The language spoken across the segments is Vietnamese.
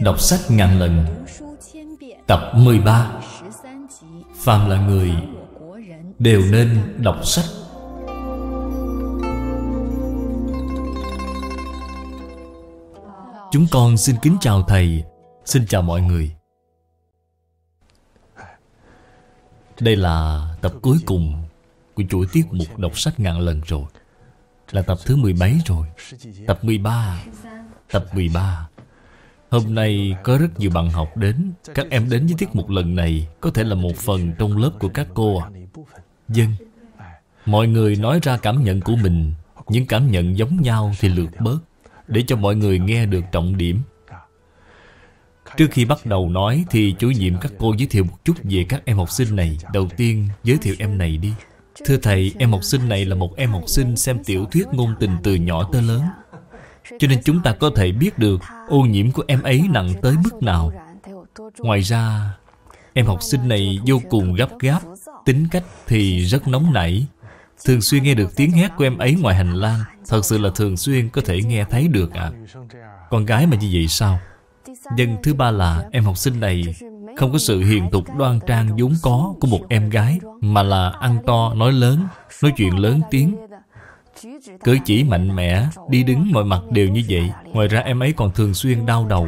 Đọc sách ngàn lần. Tập 13. Phàm là người đều nên đọc sách. Chúng con xin kính chào Thầy, xin chào mọi người. Đây là tập cuối cùng của chuỗi tiết mục đọc sách ngàn lần rồi. Là tập thứ 17 rồi. Tập 13. Tập 13. Hôm nay có rất nhiều bạn học đến. Các em đến với tiết mục lần này có thể là một phần trong lớp của các cô à? Vâng. Mọi người nói ra cảm nhận của mình. Những cảm nhận giống nhau thì lược bớt, để cho mọi người nghe được trọng điểm. Trước khi bắt đầu nói thì chủ nhiệm các cô giới thiệu một chút về các em học sinh này. Đầu tiên giới thiệu em này đi. Thưa thầy, em học sinh này là một em học sinh xem tiểu thuyết ngôn tình từ nhỏ tới lớn, cho nên chúng ta có thể biết được ô nhiễm của em ấy nặng tới mức nào. Ngoài ra, em học sinh này vô cùng gấp gáp, tính cách thì rất nóng nảy. Thường xuyên nghe được tiếng hét của em ấy ngoài hành lang. Thật sự là thường xuyên có thể nghe thấy được ạ. Con gái mà như vậy sao? Dân thứ ba là em học sinh này không có sự hiền thục đoan trang vốn có của một em gái, mà là ăn to nói lớn, nói chuyện lớn tiếng, cử chỉ mạnh mẽ, đi đứng mọi mặt đều như vậy. Ngoài ra em ấy còn thường xuyên đau đầu.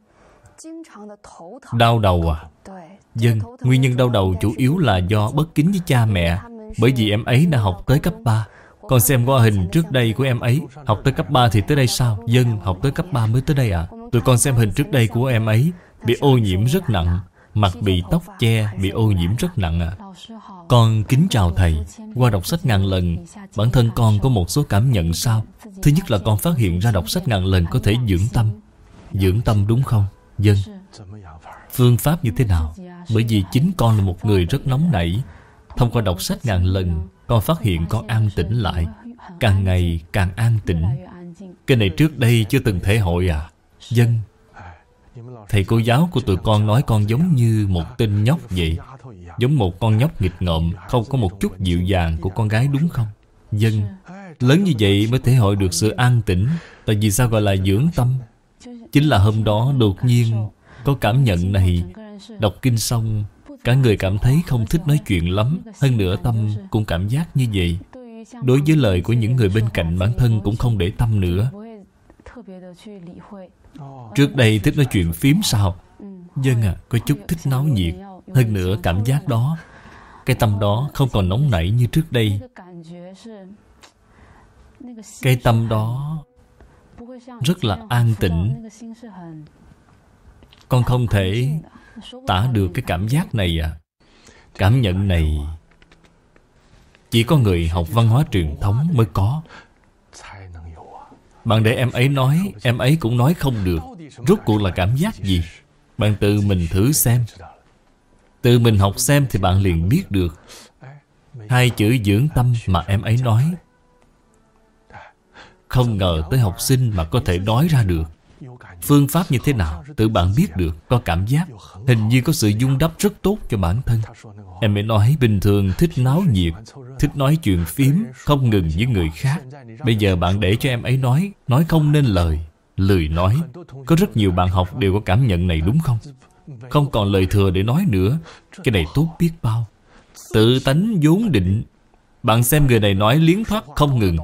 Đau đầu à? Dân, nguyên nhân đau đầu chủ yếu là do bất kính với cha mẹ. Bởi vì em ấy đã học tới cấp 3. Con xem qua hình trước đây của em ấy. Học tới cấp 3 thì tới đây sao? Dân, học tới cấp 3 mới tới đây à? Tụi con xem hình trước đây của em ấy, bị ô nhiễm rất nặng. Mặt bị tóc che, bị ô nhiễm rất nặng à. Con kính chào thầy. Qua đọc sách ngàn lần, bản thân con có một số cảm nhận sau. Thứ nhất là con phát hiện ra đọc sách ngàn lần có thể dưỡng tâm. Dưỡng tâm đúng không? Dân. Phương pháp như thế nào? Bởi vì chính con là một người rất nóng nảy. Thông qua đọc sách ngàn lần, con phát hiện con an tĩnh lại. Càng ngày càng an tĩnh. Cái này trước đây chưa từng thể hội à? Dân. Thầy cô giáo của tụi con nói con giống như một tên nhóc vậy. Giống một con nhóc nghịch ngợm, không có một chút dịu dàng của con gái đúng không? Dân. Lớn như vậy mới thể hội được sự an tĩnh. Tại vì sao gọi là dưỡng tâm? Chính là hôm đó đột nhiên có cảm nhận này. Đọc kinh xong, cả người cảm thấy không thích nói chuyện lắm. Hơn nữa tâm cũng cảm giác như vậy. Đối với lời của những người bên cạnh, bản thân cũng không để tâm nữa. Trước đây thích nói chuyện phím sao? Dân à, có chút thích náo nhiệt. Hơn nữa cảm giác đó, cái tâm đó không còn nóng nảy như trước đây. Cái tâm đó rất là an tĩnh. Con không thể tả được cái cảm giác này à. Cảm nhận này chỉ có người học văn hóa truyền thống mới có. Bạn để em ấy nói, em ấy cũng nói không được. Rốt cuộc là cảm giác gì? Bạn tự mình thử xem. Tự mình học xem thì bạn liền biết được. Hai chữ dưỡng tâm mà em ấy nói, không ngờ tới học sinh mà có thể nói ra được. Phương pháp như thế nào? Tự bạn biết được, có cảm giác. Hình như có sự vun đắp rất tốt cho bản thân. Em ấy nói bình thường thích náo nhiệt, thích nói chuyện phím, không ngừng với người khác. Bây giờ bạn để cho em ấy nói không nên lời, lười nói. Có rất nhiều bạn học đều có cảm nhận này đúng không? Không còn lời thừa để nói nữa. Cái này tốt biết bao. Tự tánh vốn định. Bạn xem người này nói liến thoát không ngừng.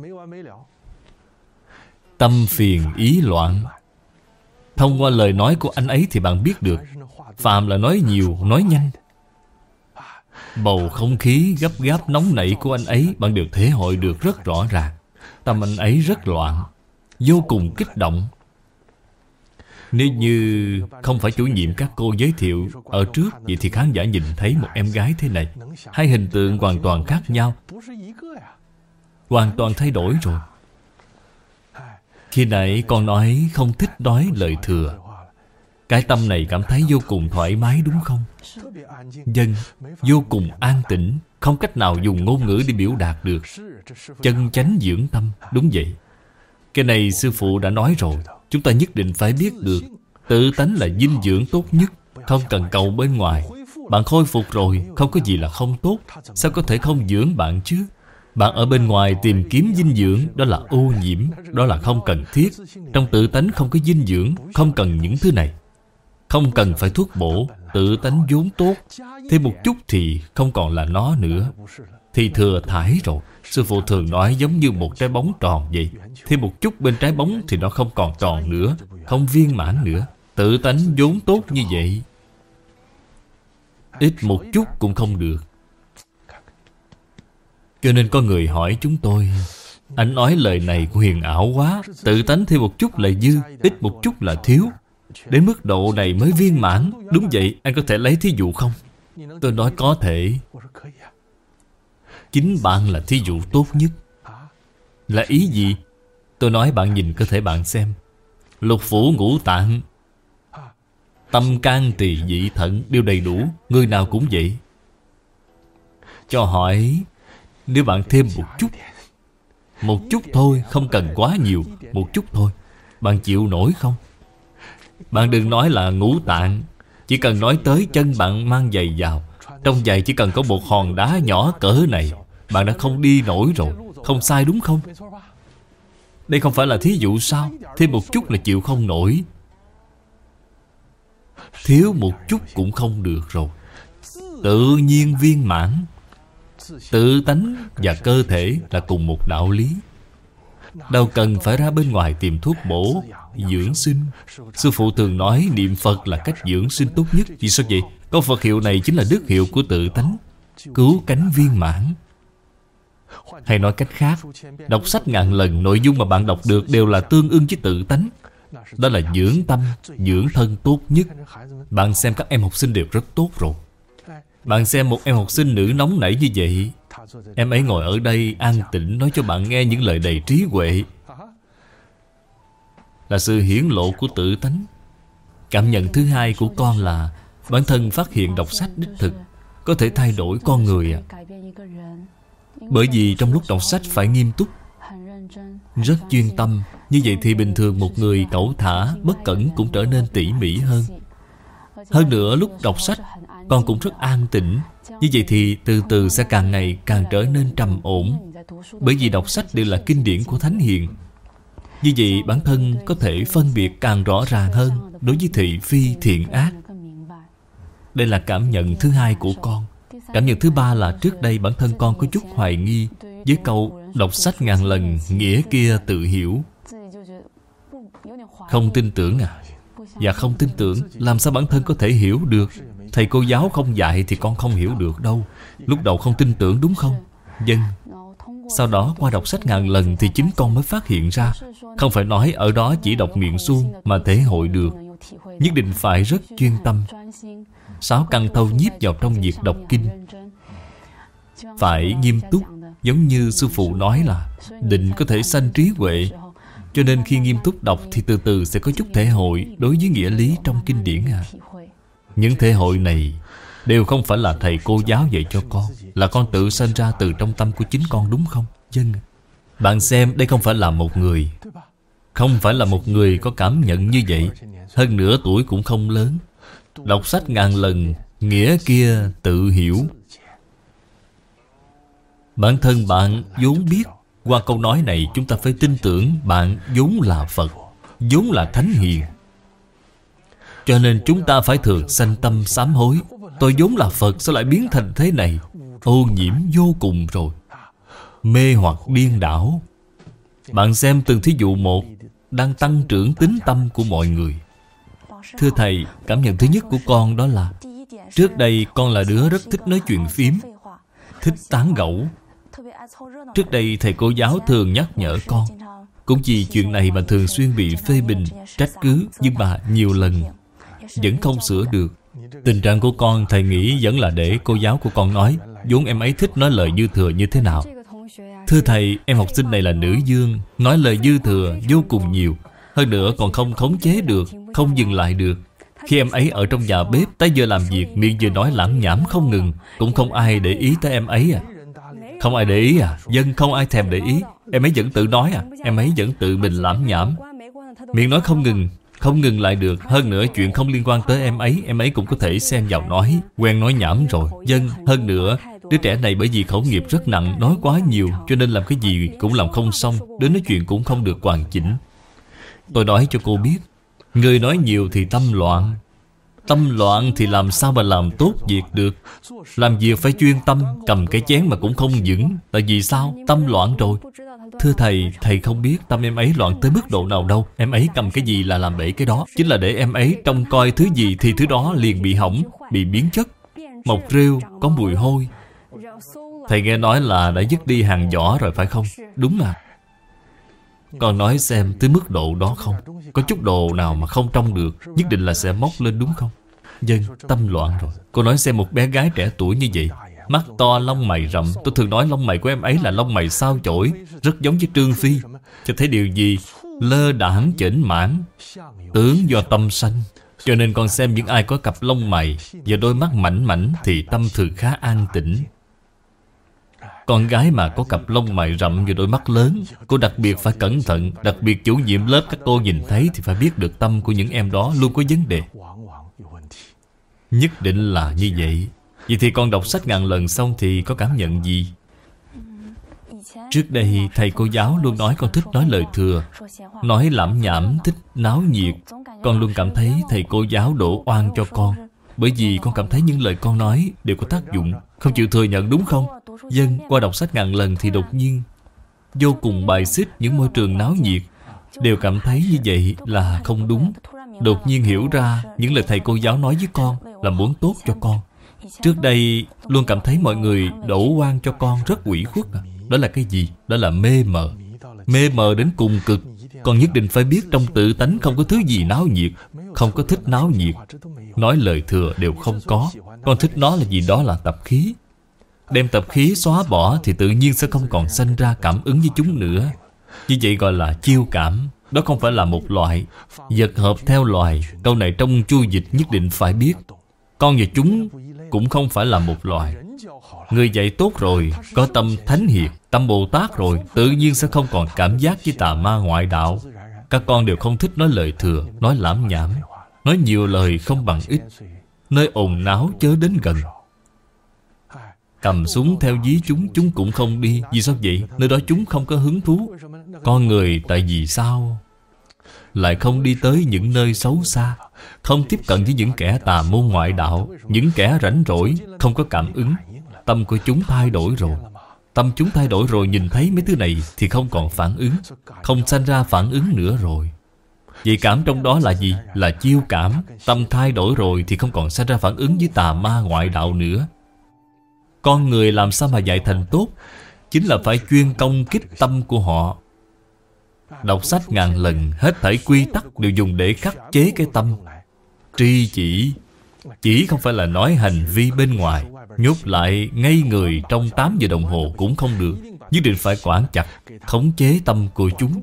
Tâm phiền ý loạn. Thông qua lời nói của anh ấy thì bạn biết được. Phàm là nói nhiều, nói nhanh. Bầu không khí gấp gáp nóng nảy của anh ấy bạn đều thể hội được rất rõ ràng. Tâm anh ấy rất loạn, vô cùng kích động. Nếu như không phải chủ nhiệm các cô giới thiệu ở trước, vậy thì khán giả nhìn thấy một em gái thế này. Hai hình tượng hoàn toàn khác nhau, hoàn toàn thay đổi rồi. Khi nãy con nói không thích nói lời thừa. Cái tâm này cảm thấy vô cùng thoải mái đúng không? Dân, vô cùng an tĩnh, không cách nào dùng ngôn ngữ để biểu đạt được. Chân chánh dưỡng tâm, đúng vậy. Cái này sư phụ đã nói rồi. Chúng ta nhất định phải biết được. Tự tánh là dinh dưỡng tốt nhất. Không cần cầu bên ngoài. Bạn khôi phục rồi, không có gì là không tốt. Sao có thể không dưỡng bạn chứ? Bạn ở bên ngoài tìm kiếm dinh dưỡng, đó là ô nhiễm, đó là không cần thiết. Trong tự tánh không có dinh dưỡng, không cần những thứ này. Không cần phải thuốc bổ, tự tánh vốn tốt. Thêm một chút thì không còn là nó nữa, thì thừa thải rồi. Sư phụ thường nói giống như một trái bóng tròn vậy. Thêm một chút bên trái bóng thì nó không còn tròn nữa, không viên mãn nữa. Tự tánh vốn tốt như vậy, ít một chút cũng không được. Cho nên có người hỏi chúng tôi: anh nói lời này huyền ảo quá, tự tánh thêm một chút là dư, ít một chút là thiếu, đến mức độ này mới viên mãn. Đúng vậy, anh có thể lấy thí dụ không? Tôi nói có thể. Chính bạn là thí dụ tốt nhất. Là ý gì? Tôi nói bạn nhìn cơ thể bạn xem. Lục phủ ngũ tạng, tâm can tỳ vị thận đều đầy đủ. Người nào cũng vậy. Cho hỏi, nếu bạn thêm một chút thôi, không cần quá nhiều, một chút thôi, bạn chịu nổi không? Bạn đừng nói là ngũ tạng, chỉ cần nói tới chân bạn mang giày vào, trong giày chỉ cần có một hòn đá nhỏ cỡ này, bạn đã không đi nổi rồi. Không sai đúng không? Đây không phải là thí dụ sao? Thêm một chút là chịu không nổi. Thiếu một chút cũng không được rồi. Tự nhiên viên mãn. Tự tánh và cơ thể là cùng một đạo lý. Đâu cần phải ra bên ngoài tìm thuốc bổ, dưỡng sinh. Sư phụ thường nói niệm Phật là cách dưỡng sinh tốt nhất. Vì sao vậy? Có Phật hiệu này chính là đức hiệu của tự tánh, cứu cánh viên mãn. Hay nói cách khác, đọc sách ngàn lần, nội dung mà bạn đọc được đều là tương ưng với tự tánh. Đó là dưỡng tâm, dưỡng thân tốt nhất. Bạn xem các em học sinh đều rất tốt rồi. Bạn xem một em học sinh nữ nóng nảy như vậy, em ấy ngồi ở đây an tĩnh nói cho bạn nghe những lời đầy trí huệ, là sự hiển lộ của tự tánh. Cảm nhận thứ hai của con là bản thân phát hiện đọc sách đích thực có thể thay đổi con người. Bởi vì trong lúc đọc sách phải nghiêm túc, rất chuyên tâm. Như vậy thì bình thường một người cẩu thả, bất cẩn cũng trở nên tỉ mỉ hơn. Hơn nữa lúc đọc sách con cũng rất an tĩnh. Như vậy thì từ từ sẽ càng ngày càng trở nên trầm ổn. Bởi vì đọc sách đều là kinh điển của Thánh Hiền. Như vậy bản thân có thể phân biệt càng rõ ràng hơn đối với thị phi thiện ác. Đây là cảm nhận thứ hai của con. Cảm nhận thứ ba là trước đây bản thân con có chút hoài nghi với câu đọc sách ngàn lần, nghĩa kia tự hiểu. Không tin tưởng à? Và không tin tưởng, làm sao bản thân có thể hiểu được? Thầy cô giáo không dạy thì con không hiểu được đâu. Lúc đầu không tin tưởng đúng không? Vâng. Sau đó qua đọc sách ngàn lần thì chính con mới phát hiện ra, không phải nói ở đó chỉ đọc miệng suông mà thể hội được. Nhất định phải rất chuyên tâm, sáu căn thâu nhiếp vào trong việc đọc kinh. Phải nghiêm túc. Giống như sư phụ nói là định có thể sanh trí huệ. Cho nên khi nghiêm túc đọc thì từ từ sẽ có chút thể hội đối với nghĩa lý trong kinh điển à. Những thể hội này đều không phải là thầy cô giáo dạy cho con, là con tự sanh ra từ trong tâm của chính con, đúng không? Vâng. Bạn xem, đây không phải là một người, không phải là một người có cảm nhận như vậy. Hơn nữa tuổi cũng không lớn. Đọc sách ngàn lần, nghĩa kia tự hiểu. Bản thân bạn vốn biết. Qua câu nói này chúng ta phải tin tưởng bạn vốn là Phật, vốn là Thánh Hiền. Cho nên chúng ta phải thường sanh tâm sám hối. Tôi vốn là Phật, sao lại biến thành thế này? Ô nhiễm vô cùng rồi, mê hoặc điên đảo. Bạn xem từng thí dụ một, đang tăng trưởng tín tâm của mọi người. Thưa Thầy, cảm nhận thứ nhất của con đó là trước đây con là đứa rất thích nói chuyện phiếm, thích tán gẫu. Trước đây thầy cô giáo thường nhắc nhở con. Cũng vì chuyện này mà thường xuyên bị phê bình, trách cứ. Nhưng mà nhiều lần vẫn không sửa được. Tình trạng của con thầy nghĩ vẫn là để cô giáo của con nói. Vốn em ấy thích nói lời dư thừa như thế nào. Thưa Thầy, em học sinh này là nữ dương, nói lời dư thừa vô cùng nhiều. Hơn nữa còn không khống chế được, không dừng lại được. Khi em ấy ở trong nhà bếp, tới giờ làm việc, miệng vừa nói lảng nhảm không ngừng. Cũng không ai để ý tới em ấy à? Không ai để ý à? Dân không ai thèm để ý. Em ấy vẫn tự nói à? Em ấy vẫn tự mình lảm nhảm, miệng nói không ngừng. Không ngừng lại được. Hơn nữa chuyện không liên quan tới em ấy cũng có thể xen vào nói. Quen nói nhảm rồi. Dân, hơn nữa đứa trẻ này bởi vì khẩu nghiệp rất nặng, nói quá nhiều, cho nên làm cái gì cũng làm không xong, đến nói chuyện cũng không được hoàn chỉnh. Tôi nói cho cô biết, người nói nhiều thì tâm loạn. Tâm loạn thì làm sao mà làm tốt việc được. Làm việc phải chuyên tâm. Cầm cái chén mà cũng không vững. Tại vì sao? Tâm loạn rồi. Thưa thầy, thầy không biết tâm em ấy loạn tới mức độ nào đâu. Em ấy cầm cái gì là làm bể cái đó. Chính là để em ấy trông coi thứ gì thì thứ đó liền bị hỏng, bị biến chất. Mọc rêu, có mùi hôi. Thầy nghe nói là đã dứt đi hàng vỏ rồi phải không? Đúng à. Con nói xem tới mức độ đó không? Có chút đồ nào mà không trông được, nhất định là sẽ móc lên đúng không? Dân, tâm loạn rồi. Cô nói xem một bé gái trẻ tuổi như vậy, mắt to, lông mày rậm. Tôi thường nói lông mày của em ấy là lông mày sao chổi, rất giống với Trương Phi. Cho thấy điều gì? Lơ đãng chểnh mãn, tướng do tâm sanh. Cho nên con xem những ai có cặp lông mày và đôi mắt mảnh mảnh thì tâm thường khá an tĩnh. Con gái mà có cặp lông mày rậm và đôi mắt lớn, cô đặc biệt phải cẩn thận. Đặc biệt chủ nhiệm lớp các cô nhìn thấy thì phải biết được tâm của những em đó luôn có vấn đề. Nhất định là như vậy. Vậy thì con đọc sách ngàn lần xong thì có cảm nhận gì? Trước đây thầy cô giáo luôn nói con thích nói lời thừa, nói lảm nhảm, thích náo nhiệt. Con luôn cảm thấy thầy cô giáo đổ oan cho con, bởi vì con cảm thấy những lời con nói đều có tác dụng. Không chịu thừa nhận đúng không? Dân, qua đọc sách ngàn lần thì đột nhiên vô cùng bài xích những môi trường náo nhiệt. Đều cảm thấy như vậy là không đúng. Đột nhiên hiểu ra những lời thầy cô giáo nói với con là muốn tốt cho con. Trước đây luôn cảm thấy mọi người đổ oan cho con rất ủy khuất. Đó là cái gì? Đó là mê mờ. Mê mờ đến cùng cực. Con nhất định phải biết trong tự tánh không có thứ gì náo nhiệt. Không có thích náo nhiệt. Nói lời thừa đều không có. Con thích nó là gì? Đó là tập khí. Đem tập khí xóa bỏ thì tự nhiên sẽ không còn sanh ra cảm ứng với chúng nữa. Như vậy gọi là chiêu cảm. Đó không phải là một loại. Vật hợp theo loài. Câu này trong chu dịch nhất định phải biết. Con và chúng cũng không phải là một loài. Người dạy tốt rồi, có tâm thánh hiền, tâm Bồ Tát rồi, tự nhiên sẽ không còn cảm giác với tà ma ngoại đạo. Các con đều không thích nói lời thừa, nói lảm nhảm. Nói nhiều lời không bằng ít. Nơi ồn náo chớ đến gần. Cầm súng theo dí chúng cũng không đi. Vì sao vậy? Nơi đó chúng không có hứng thú. Con người tại vì sao lại không đi tới những nơi xấu xa, không tiếp cận với những kẻ tà môn ngoại đạo, những kẻ rảnh rỗi, không có cảm ứng? Tâm của chúng thay đổi rồi. Tâm chúng thay đổi rồi, nhìn thấy mấy thứ này thì không còn phản ứng, không sanh ra phản ứng nữa rồi. Vậy cảm trong đó là gì? Là chiêu cảm. Tâm thay đổi rồi thì không còn sanh ra phản ứng với tà ma ngoại đạo nữa. Con người làm sao mà dạy thành tốt? Chính là phải chuyên công kích tâm của họ. Đọc sách ngàn lần, hết thảy quy tắc đều dùng để khắc chế cái tâm. Tri chỉ không phải là nói hành vi bên ngoài. Nhốt lại ngây người trong 8 giờ đồng hồ cũng không được. Nhất định phải quản chặt, khống chế tâm của chúng.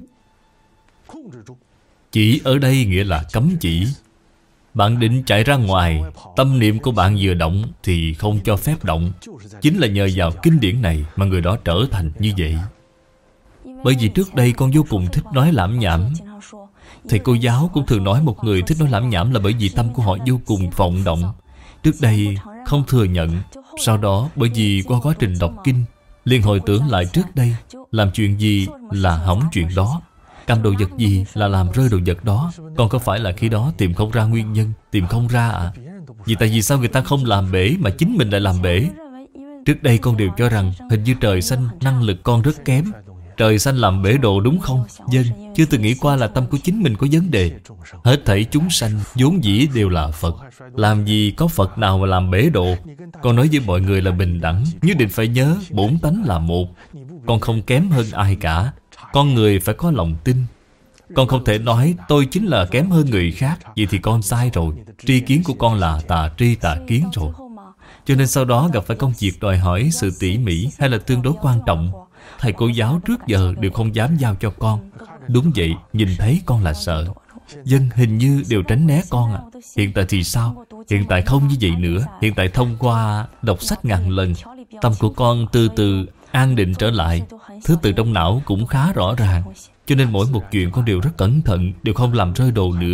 Chỉ ở đây nghĩa là cấm chỉ. Bạn định chạy ra ngoài, tâm niệm của bạn vừa động thì không cho phép động. Chính là nhờ vào kinh điển này mà người đó trở thành như vậy. Bởi vì trước đây con vô cùng thích nói lảm nhảm. Thầy cô giáo cũng thường nói một người thích nói lảm nhảm là bởi vì tâm của họ vô cùng vọng động. Trước đây không thừa nhận. Sau đó bởi vì qua quá trình đọc kinh, liền hồi tưởng lại trước đây làm chuyện gì là hỏng chuyện đó, cầm đồ vật gì là làm rơi đồ vật đó. Còn có phải là khi đó tìm không ra nguyên nhân, tìm không ra à? Vì tại vì sao người ta không làm bể mà chính mình lại làm bể? Trước đây con đều cho rằng hình như trời xanh năng lực con rất kém, trời xanh làm bể đồ đúng không? Dân, chưa từng nghĩ qua là tâm của chính mình có vấn đề. Hết thảy chúng sanh vốn dĩ đều là Phật. Làm gì có Phật nào mà làm bể đồ? Con nói với mọi người là bình đẳng. Nhất định phải nhớ bổn tánh là một. Con không kém hơn ai cả. Con người phải có lòng tin. Con không thể nói tôi chính là kém hơn người khác. Vậy thì con sai rồi. Tri kiến của con là tà tri tà kiến rồi. Cho nên sau đó gặp phải công việc đòi hỏi sự tỉ mỉ hay là tương đối quan trọng, thầy cô giáo trước giờ đều không dám giao cho con. Đúng vậy, nhìn thấy con là sợ. Dân hình như đều tránh né con à. Hiện tại thì sao? Hiện tại không như vậy nữa. Hiện tại thông qua đọc sách ngàn lần, tâm của con từ từ an định trở lại. Thứ tự trong não cũng khá rõ ràng. Cho nên mỗi một chuyện con đều rất cẩn thận, đều không làm rơi đồ nữa.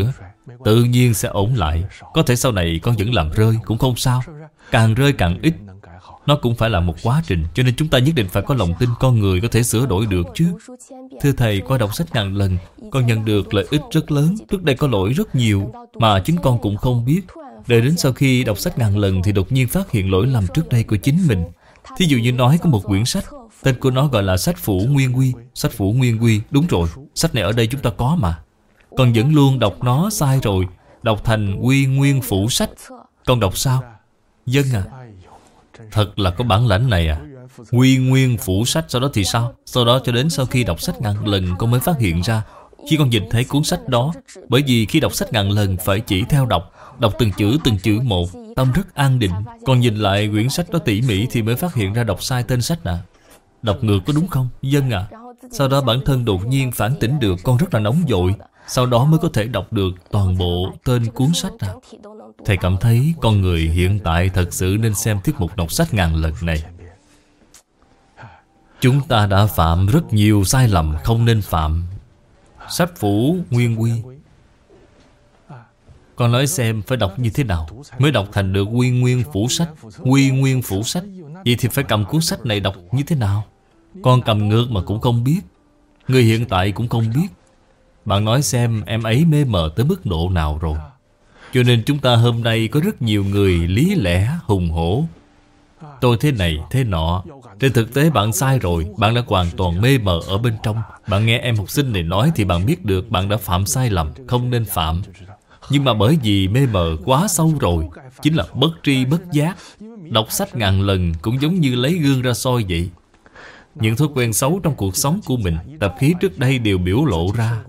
tự nhiên sẽ ổn lại. Có thể sau này con vẫn làm rơi cũng không sao. Càng rơi càng ít, nó cũng phải là một quá trình. Cho nên chúng ta nhất định phải có lòng tin con người có thể sửa đổi được chứ. Thưa Thầy, qua đọc sách ngàn lần, con nhận được lợi ích rất lớn. Trước đây có lỗi rất nhiều mà chính con cũng không biết. Đợi đến sau khi đọc sách ngàn lần thì đột nhiên phát hiện lỗi lầm trước đây của chính mình. Thí dụ như nói có một quyển sách, tên của nó gọi là sách Phủ Nguyên Quy. Sách Phủ Nguyên Quy, đúng rồi. Sách này ở đây chúng ta có mà. Con vẫn luôn đọc nó sai rồi, đọc thành Quy Nguyên Phủ Sách. Con đọc sao? Dân à, thật là có bản lãnh này à. Quy Nguyên Phủ Sách, sau đó thì sao? Sau đó cho đến sau khi đọc sách ngàn lần con mới phát hiện ra. Khi con nhìn thấy cuốn sách đó, bởi vì khi đọc sách ngàn lần phải chỉ theo đọc từng chữ một, tâm rất an định. Con nhìn lại quyển sách đó tỉ mỉ thì mới phát hiện ra đọc sai tên sách à. Đọc ngược có đúng không? Dân à. Sau đó bản thân đột nhiên phản tỉnh được, con rất là nóng vội. Sau đó mới có thể đọc được toàn bộ tên cuốn sách à. Thầy cảm thấy con người hiện tại thật sự nên xem tiết mục đọc sách ngàn lần này. Chúng ta đã phạm rất nhiều sai lầm không nên phạm. Sách Phủ Nguyên Quy, con nói xem phải đọc như thế nào mới đọc thành được Quy Nguyên Phủ Sách. Quy Nguyên Phủ Sách, vậy thì phải cầm cuốn sách này đọc như thế nào? Con cầm ngược mà cũng không biết. Người hiện tại cũng không biết. Bạn nói xem em ấy mê mờ tới mức độ nào rồi. Cho nên chúng ta hôm nay có rất nhiều người lý lẽ hùng hổ. Tôi thế này thế nọ. Trên thực tế bạn sai rồi. Bạn đã hoàn toàn mê mờ ở bên trong. Bạn nghe em học sinh này nói thì bạn biết được bạn đã phạm sai lầm, không nên phạm. Nhưng mà bởi vì mê mờ quá sâu rồi, chính là bất tri bất giác. Đọc sách ngàn lần cũng giống như lấy gương ra soi vậy. Những thói quen xấu trong cuộc sống của mình, tập khí trước đây đều biểu lộ ra.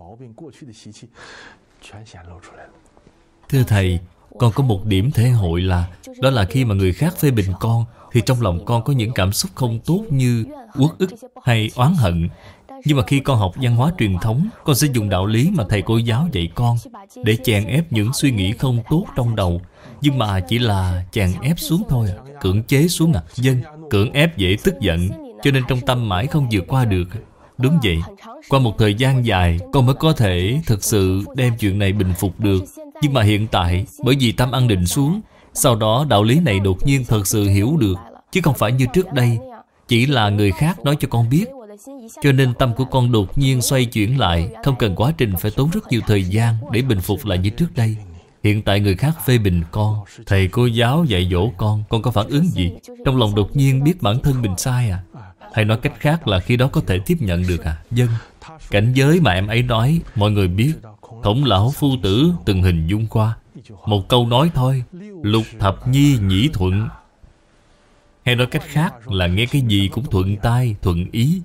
Thưa Thầy, con có một điểm thể hội là đó là khi mà người khác phê bình con thì trong lòng con có những cảm xúc không tốt như uất ức hay oán hận. Nhưng mà khi con học văn hóa truyền thống, con sẽ dùng đạo lý mà thầy cô giáo dạy con để chèn ép những suy nghĩ không tốt trong đầu. Nhưng mà chỉ là chèn ép xuống thôi à. Cưỡng chế xuống à. Dân, cưỡng ép dễ tức giận, cho nên trong tâm mãi không vượt qua được. Đúng vậy. Qua một thời gian dài con mới có thể thực sự đem chuyện này bình phục được. Nhưng mà hiện tại bởi vì tâm an định xuống, sau đó đạo lý này đột nhiên thật sự hiểu được. Chứ không phải như trước đây chỉ là người khác nói cho con biết. Cho nên tâm của con đột nhiên xoay chuyển lại, không cần quá trình phải tốn rất nhiều thời gian để bình phục lại như trước đây. Hiện tại người khác phê bình con, thầy cô giáo dạy dỗ con có phản ứng gì? Trong lòng đột nhiên biết bản thân mình sai à? Hay nói cách khác là khi đó có thể tiếp nhận được à? Dân, cảnh giới mà em ấy nói mọi người biết. Khổng lão phu tử từng hình dung qua một câu nói thôi: lục thập nhi nhĩ thuận. Hay nói cách khác là nghe cái gì cũng thuận tai, thuận ý.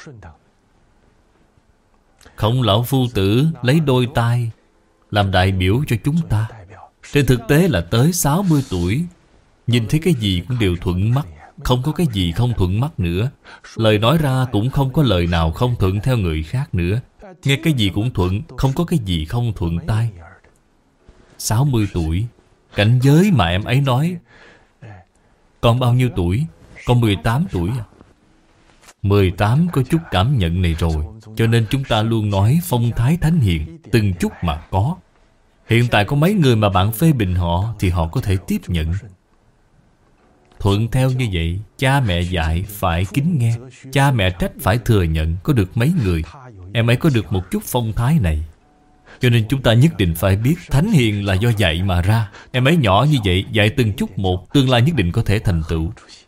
Khổng lão phu tử lấy đôi tai làm đại biểu cho chúng ta. Trên thực tế là tới 60 tuổi, nhìn thấy cái gì cũng đều thuận mắt, không có cái gì không thuận mắt nữa. Lời nói ra cũng không có lời nào không thuận theo người khác nữa. Nghe cái gì cũng thuận, không có cái gì không thuận tai. 60 tuổi, cảnh giới mà em ấy nói. Con bao nhiêu tuổi? Con 18 tuổi à? 18 có chút cảm nhận này rồi. Cho nên chúng ta luôn nói phong thái thánh hiền, từng chút mà có. Hiện tại có mấy người mà bạn phê bình họ thì họ có thể tiếp nhận. Thuận theo như vậy, cha mẹ dạy phải kính nghe, cha mẹ trách phải thừa nhận. Có được mấy người em ấy có được một chút phong thái này. Cho nên chúng ta nhất định phải biết thánh hiền là do dạy mà ra. Em ấy nhỏ như vậy, dạy từng chút một, tương lai nhất định có thể thành tựu.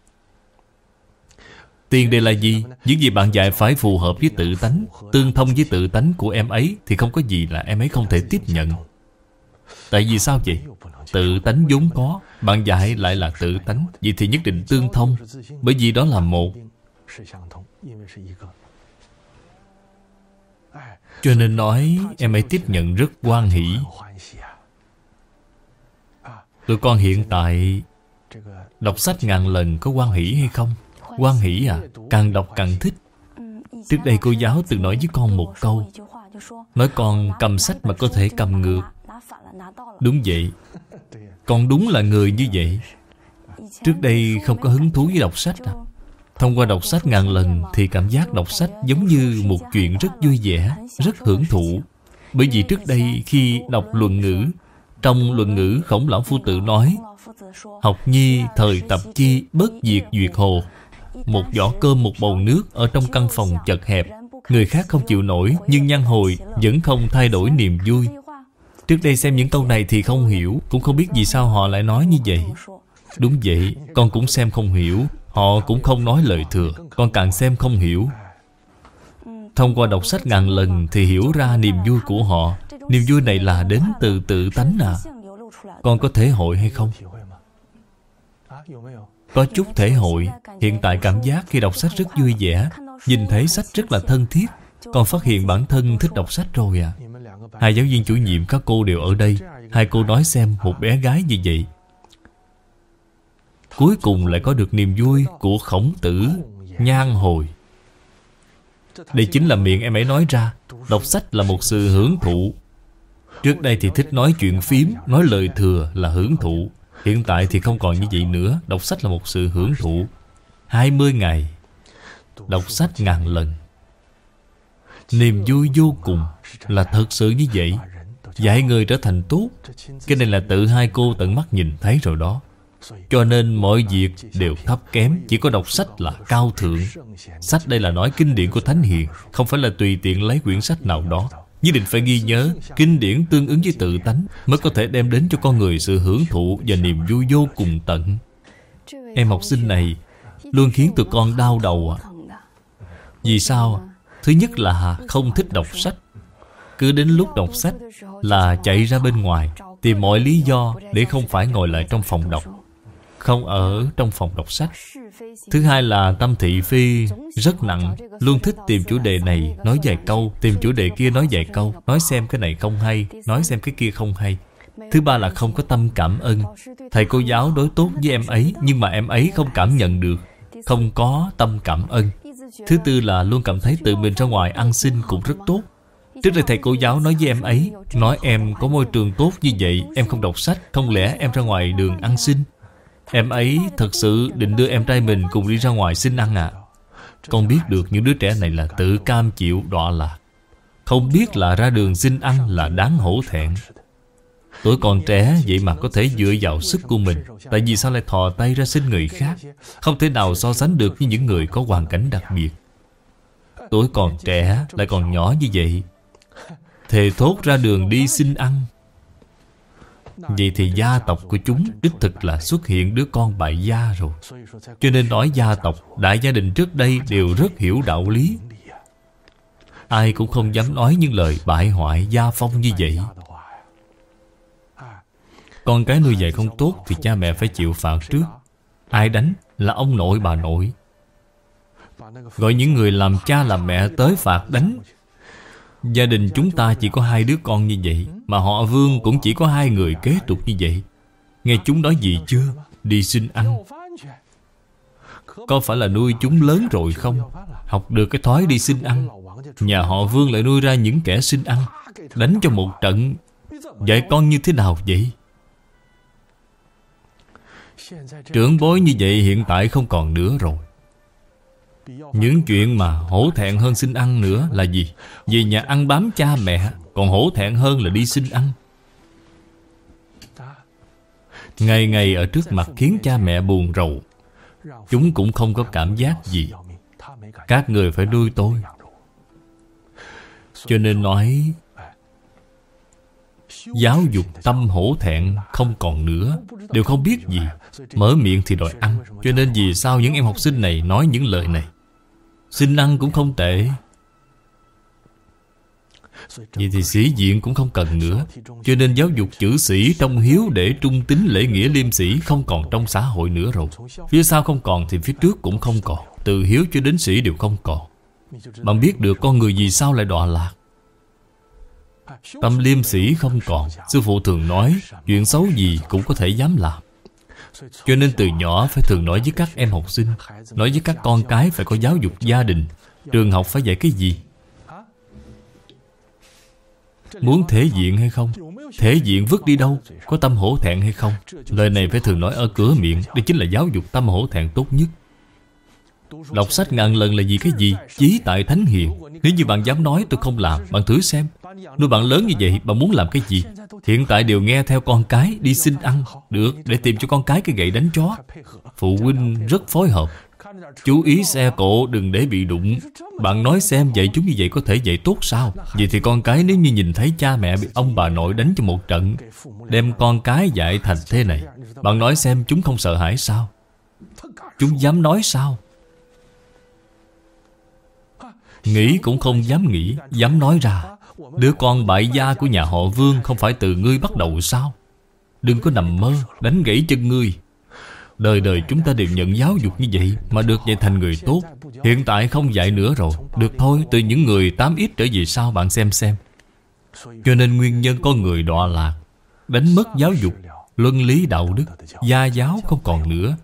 Tiền đề là gì? Những gì bạn dạy phải phù hợp với tự tánh, tương thông với tự tánh của em ấy, thì không có gì là em ấy không thể tiếp nhận. Tại vì sao vậy? Tự tánh vốn có, bạn dạy lại là tự tánh, vậy thì nhất định tương thông, bởi vì đó là một. Cho nên nói em ấy tiếp nhận rất hoan hỷ. Tụi con hiện tại đọc sách ngàn lần có hoan hỷ hay không? Hoan hỷ à? Càng đọc càng thích. Trước đây cô giáo từng nói với con một câu, nói con cầm sách mà có thể cầm ngược. Đúng vậy. Con đúng là người như vậy. Trước đây không có hứng thú với đọc sách à? Thông qua đọc sách ngàn lần thì cảm giác đọc sách giống như một chuyện rất vui vẻ, rất hưởng thụ. Bởi vì trước đây khi đọc Luận Ngữ, trong Luận Ngữ Khổng Lão Phu Tự nói: học nhi thời tập chi, bất diệt duyệt hồ. Một giỏ cơm, một bầu nước ở trong căn phòng chật hẹp, người khác không chịu nổi, nhưng Nhan Hồi vẫn không thay đổi niềm vui. Trước đây xem những câu này thì không hiểu, cũng không biết vì sao họ lại nói như vậy. Đúng vậy, con cũng xem không hiểu. Họ cũng không nói lời thừa, con càng xem không hiểu. Thông qua đọc sách ngàn lần thì hiểu ra niềm vui của họ. Niềm vui này là đến từ tự tánh à. Con có thể hội hay không? Có chút thể hội. Hiện tại cảm giác khi đọc sách rất vui vẻ, nhìn thấy sách rất là thân thiết. Con phát hiện bản thân thích đọc sách rồi à. Hai giáo viên chủ nhiệm các cô đều ở đây. Hai cô nói xem một bé gái như vậy cuối cùng lại có được niềm vui của Khổng Tử, Nhan Hồi. Đây chính là miệng em ấy nói ra. Đọc sách là một sự hưởng thụ. Trước đây thì thích nói chuyện phím, nói lời thừa là hưởng thụ. Hiện tại thì không còn như vậy nữa. Đọc sách là một sự hưởng thụ. 20 ngày đọc sách ngàn lần. Niềm vui vô cùng là thật sự như vậy. Dạy người trở thành tốt. Cái này là tự hai cô tận mắt nhìn thấy rồi đó. Cho nên mọi việc đều thấp kém. Chỉ có đọc sách là cao thượng. Sách đây là nói kinh điển của Thánh Hiền, không phải là tùy tiện lấy quyển sách nào đó. Nhất định phải ghi nhớ kinh điển tương ứng với tự tánh, mới có thể đem đến cho con người sự hưởng thụ và niềm vui vô cùng tận. Em học sinh này luôn khiến tụi con đau đầu à. Vì sao? Thứ nhất là không thích đọc sách. Cứ đến lúc đọc sách là chạy ra bên ngoài, tìm mọi lý do để không phải ngồi lại trong phòng đọc, không ở trong phòng đọc sách. Thứ hai là tâm thị phi rất nặng, luôn thích tìm chủ đề này nói vài câu, tìm chủ đề kia nói vài câu, nói xem cái này không hay, nói xem cái kia không hay. Thứ ba là không có tâm cảm ơn. Thầy cô giáo đối tốt với em ấy, nhưng mà em ấy không cảm nhận được, không có tâm cảm ơn. Thứ tư là luôn cảm thấy tự mình ra ngoài ăn xin cũng rất tốt. Trước đây thầy cô giáo nói với em ấy, nói em có môi trường tốt như vậy, em không đọc sách, không lẽ em ra ngoài đường ăn xin? Em ấy thật sự định đưa em trai mình cùng đi ra ngoài xin ăn à? Con biết được những đứa trẻ này là tự cam chịu đọa lạc, không biết là ra đường xin ăn là đáng hổ thẹn. Tuổi còn trẻ vậy mà có thể dựa vào sức của mình. Tại vì sao lại thò tay ra xin người khác? Không thể nào so sánh được với những người có hoàn cảnh đặc biệt. Tuổi còn trẻ lại còn nhỏ như vậy, thề thốt ra đường đi xin ăn. Vậy thì gia tộc của chúng đích thực là xuất hiện đứa con bại gia rồi. Cho nên nói gia tộc, đại gia đình trước đây đều rất hiểu đạo lý. Ai cũng không dám nói những lời bại hoại gia phong như vậy. Con cái nuôi dạy không tốt thì cha mẹ phải chịu phạt trước. Ai đánh? Là ông nội bà nội. Gọi những người làm cha làm mẹ tới phạt đánh. Gia đình chúng ta chỉ có 2 đứa con như vậy, mà họ Vương cũng chỉ có 2 người kế tục như vậy. Nghe chúng nói gì chưa? Đi xin ăn. Có phải là nuôi chúng lớn rồi không? Học được cái thói đi xin ăn. Nhà họ Vương lại nuôi ra những kẻ xin ăn, đánh cho một trận. Dạy con như thế nào vậy? Trưởng bối như vậy hiện tại không còn nữa rồi. Những chuyện mà hổ thẹn hơn xin ăn nữa là gì? Về nhà ăn bám cha mẹ, còn hổ thẹn hơn là đi xin ăn. Ngày ngày ở trước mặt khiến cha mẹ buồn rầu. Chúng cũng không có cảm giác gì. Các người phải nuôi tôi. Cho nên nói giáo dục tâm hổ thẹn không còn nữa, đều không biết gì, mở miệng thì đòi ăn. Cho nên vì sao những em học sinh này nói những lời này? Xin ăn cũng không tệ. Vậy thì sĩ diện cũng không cần nữa. Cho nên giáo dục chữ sĩ trong hiếu để trung tín lễ nghĩa liêm sĩ không còn trong xã hội nữa rồi. Phía sau không còn thì phía trước cũng không còn. Từ hiếu cho đến sĩ đều không còn. Bạn biết được con người vì sao lại đọa lạc. Tâm liêm sĩ không còn. Sư phụ thường nói chuyện xấu gì cũng có thể dám làm. Cho nên từ nhỏ phải thường nói với các em học sinh, nói với các con cái phải có giáo dục gia đình. Trường học phải dạy cái gì? Muốn thể diện hay không? Thể diện vứt đi đâu? Có tâm hổ thẹn hay không? Lời này phải thường nói ở cửa miệng. Đây chính là giáo dục tâm hổ thẹn tốt nhất. Đọc sách ngàn lần là vì cái gì? Chí tại Thánh Hiền. Nếu như bạn dám nói tôi không làm, bạn thử xem. Nuôi bạn lớn như vậy, bạn muốn làm cái gì? Hiện tại đều nghe theo con cái, đi xin ăn. Được, để tìm cho con cái cái gậy đánh chó. Phụ huynh rất phối hợp. Chú ý xe cộ đừng để bị đụng. Bạn nói xem dạy chúng như vậy có thể dạy tốt sao? Vậy thì con cái nếu như nhìn thấy cha mẹ bị ông bà nội đánh cho một trận, đem con cái dạy thành thế này, bạn nói xem chúng không sợ hãi sao? Chúng dám nói sao? Nghĩ cũng không dám nghĩ, dám nói ra. Đứa con bại gia của nhà họ Vương không phải từ ngươi bắt đầu sao? Đừng có nằm mơ, đánh gãy chân ngươi. Đời đời chúng ta đều nhận giáo dục như vậy mà được dạy thành người tốt. Hiện tại không dạy nữa rồi. Được thôi, từ những người 8X trở về sau bạn xem. Cho nên nguyên nhân con người đọa lạc, đánh mất giáo dục, luân lý đạo đức, gia giáo không còn nữa.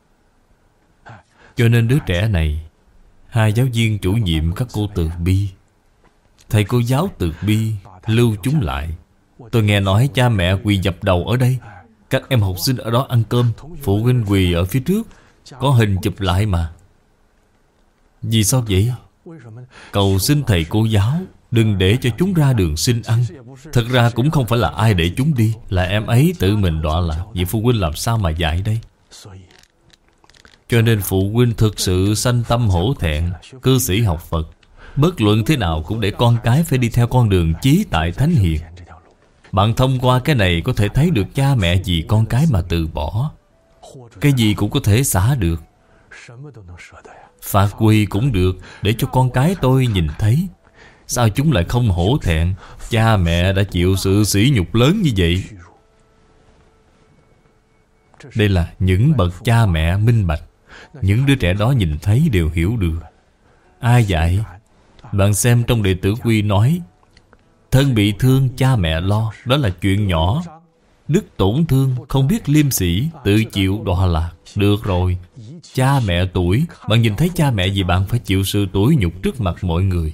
Cho nên đứa trẻ này, hai giáo viên chủ nhiệm các cô từ bi, thầy cô giáo từ bi lưu chúng lại. Tôi nghe nói cha mẹ quỳ dập đầu ở đây, các em học sinh ở đó ăn cơm, phụ huynh quỳ ở phía trước. Có hình chụp lại mà. Vì sao vậy? Cầu xin thầy cô giáo đừng để cho chúng ra đường xin ăn. Thật ra cũng không phải là ai để chúng đi, là em ấy tự mình đọa lạc. Vậy phụ huynh làm sao mà dạy đây? Cho nên phụ huynh thực sự sanh tâm hổ thẹn, cư sĩ học Phật, bất luận thế nào cũng để con cái phải đi theo con đường chí tại thánh hiền. Bạn thông qua cái này có thể thấy được cha mẹ vì con cái mà từ bỏ. Cái gì cũng có thể xả được. Phạt quỳ cũng được, để cho con cái tôi nhìn thấy. Sao chúng lại không hổ thẹn? Cha mẹ đã chịu sự sỉ nhục lớn như vậy. Đây là những bậc cha mẹ minh bạch. Những đứa trẻ đó nhìn thấy đều hiểu được. Ai dạy? Bạn xem trong Đệ Tử Quy nói, thân bị thương cha mẹ lo, đó là chuyện nhỏ. Đức tổn thương không biết liêm sỉ, tự chịu đọa lạc. Được rồi, cha mẹ tuổi, bạn nhìn thấy cha mẹ gì bạn phải chịu sự tủi nhục trước mặt mọi người.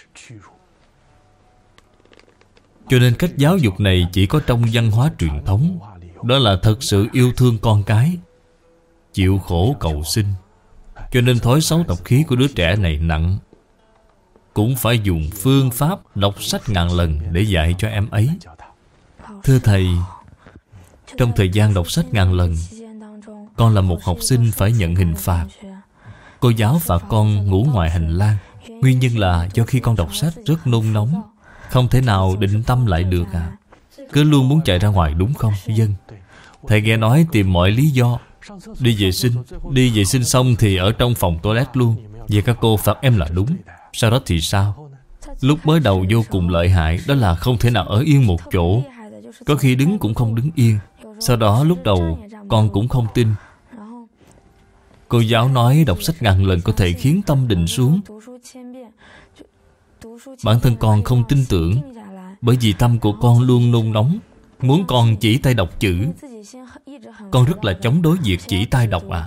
Cho nên cách giáo dục này chỉ có trong văn hóa truyền thống. Đó là thật sự yêu thương con cái, chịu khổ cầu sinh. Cho nên thói xấu tập khí của đứa trẻ này nặng. Cũng phải dùng phương pháp đọc sách ngàn lần để dạy cho em ấy. Thưa Thầy, trong thời gian đọc sách ngàn lần, con là một học sinh phải nhận hình phạt. Cô giáo phạt con ngủ ngoài hành lang. Nguyên nhân là do khi con đọc sách rất nôn nóng, không thể nào định tâm lại được à. Cứ luôn muốn chạy ra ngoài đúng không? Vâng. Thầy nghe nói tìm mọi lý do. Đi vệ sinh xong thì ở trong phòng toilet luôn. Vậy các cô phạt em là đúng. Sau đó thì sao? Lúc mới đầu vô cùng lợi hại, đó là không thể nào ở yên một chỗ. Có khi đứng cũng không đứng yên. Sau đó lúc đầu con cũng không tin. Cô giáo nói đọc sách ngàn lần có thể khiến tâm định xuống. Bản thân con không tin tưởng, bởi vì tâm của con luôn nôn nóng, muốn con chỉ tay đọc chữ. Con rất là chống đối việc chỉ tay đọc à.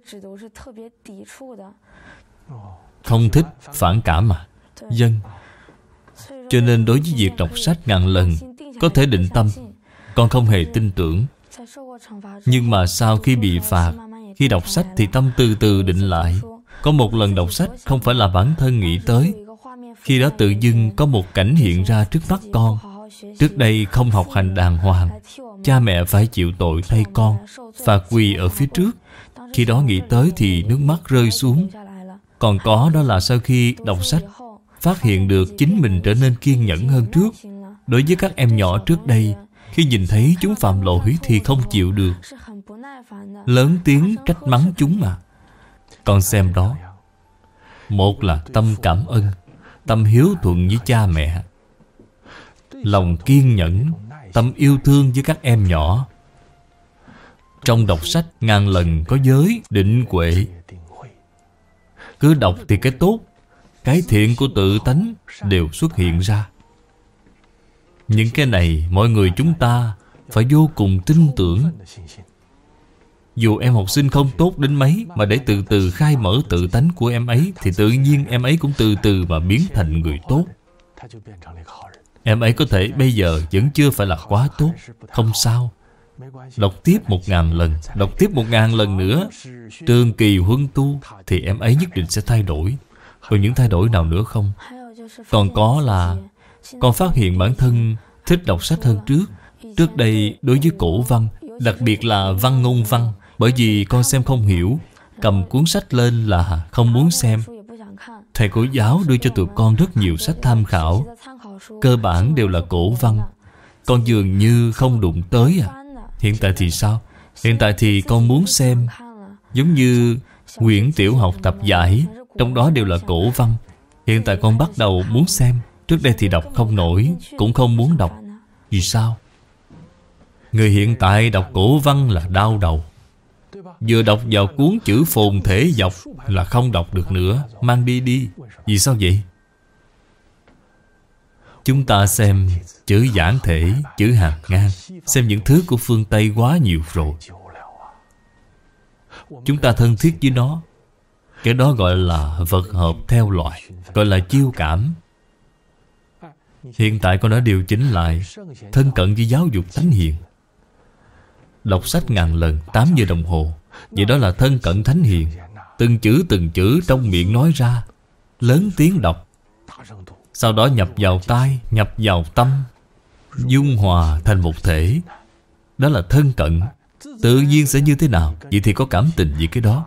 Không thích, phản cảm mà. Dân. Cho nên đối với việc đọc sách ngàn lần có thể định tâm, con không hề tin tưởng. Nhưng mà sau khi bị phạt, khi đọc sách thì tâm từ từ định lại. Có một lần đọc sách không phải là bản thân nghĩ tới. Khi đó tự dưng có một cảnh hiện ra trước mắt con. Trước đây không học hành đàng hoàng, cha mẹ phải chịu tội thay con, phạt quỳ ở phía trước. Khi đó nghĩ tới thì nước mắt rơi xuống. Còn có đó là sau khi đọc sách, phát hiện được chính mình trở nên kiên nhẫn hơn trước. Đối với các em nhỏ trước đây, khi nhìn thấy chúng phạm lỗi thì không chịu được, lớn tiếng trách mắng chúng mà. Con xem đó. Một là tâm cảm ơn, tâm hiếu thuận với cha mẹ, lòng kiên nhẫn, tâm yêu thương với các em nhỏ. Trong đọc sách ngàn lần có giới định huệ. Cứ đọc thì cái tốt, cái thiện của tự tánh đều xuất hiện ra. Những cái này mọi người chúng ta phải vô cùng tin tưởng. Dù em học sinh không tốt đến mấy, mà để từ từ khai mở tự tánh của em ấy, thì tự nhiên em ấy cũng từ từ mà biến thành người tốt. Em ấy có thể bây giờ vẫn chưa phải là quá tốt, không sao. Đọc tiếp 1000 lần, đọc tiếp 1000 lần nữa, trường kỳ huân tu, thì em ấy nhất định sẽ thay đổi. Còn những thay đổi nào nữa không? Còn có là Con phát hiện bản thân thích đọc sách hơn trước. Trước đây đối với cổ văn, đặc biệt là văn ngôn văn, bởi vì con xem không hiểu, cầm cuốn sách lên là không muốn xem. Thầy cô giáo đưa cho tụi con rất nhiều sách tham khảo, cơ bản đều là cổ văn. Con dường như không đụng tới à. Hiện tại thì sao? Hiện tại thì con muốn xem. Giống như quyển tiểu học tập giải, trong đó đều là cổ văn. Hiện tại con bắt đầu muốn xem. Trước đây thì đọc không nổi, cũng không muốn đọc. Vì sao? Người hiện tại đọc cổ văn là đau đầu. Vừa đọc vào cuốn chữ phồn thể dọc là không đọc được nữa, mang đi đi. Vì sao vậy? Chúng ta xem chữ giản thể, chữ hàng ngang, xem những thứ của phương Tây quá nhiều rồi. Chúng ta thân thiết với nó. Cái đó gọi là vật hợp theo loại, gọi là chiêu cảm. Hiện tại con đã điều chỉnh lại, thân cận với giáo dục thánh hiền. Đọc sách ngàn lần, 8 giờ đồng hồ. Vậy đó là thân cận thánh hiền. Từng chữ trong miệng nói ra, lớn tiếng đọc. Sau đó nhập vào tai, nhập vào tâm, dung hòa thành một thể. Đó là thân cận. Tự nhiên sẽ như thế nào? Vậy thì có cảm tình vì cái đó.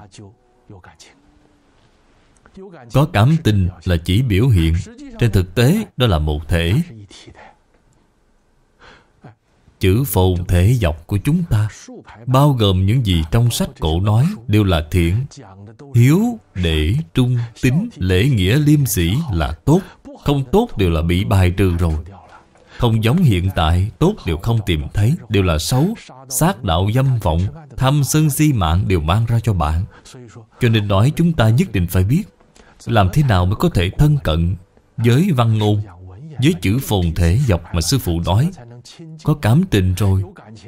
Có cảm tình là chỉ biểu hiện, trên thực tế đó là một thể. Chữ phồn thể dọc của chúng ta bao gồm những gì trong sách cổ nói đều là thiện. Hiếu, đệ, trung, tín, lễ nghĩa, liêm sĩ là tốt. Không tốt đều là bị bài trừ rồi. Không giống hiện tại, tốt đều không tìm thấy, đều là xấu. Sát đạo dâm vọng, tham sân si mạng đều mang ra cho bạn. Cho nên nói chúng ta nhất định phải biết làm thế nào mới có thể thân cận với văn ngôn, với chữ phồn thể dọc mà sư phụ nói. Có cảm tình rồi.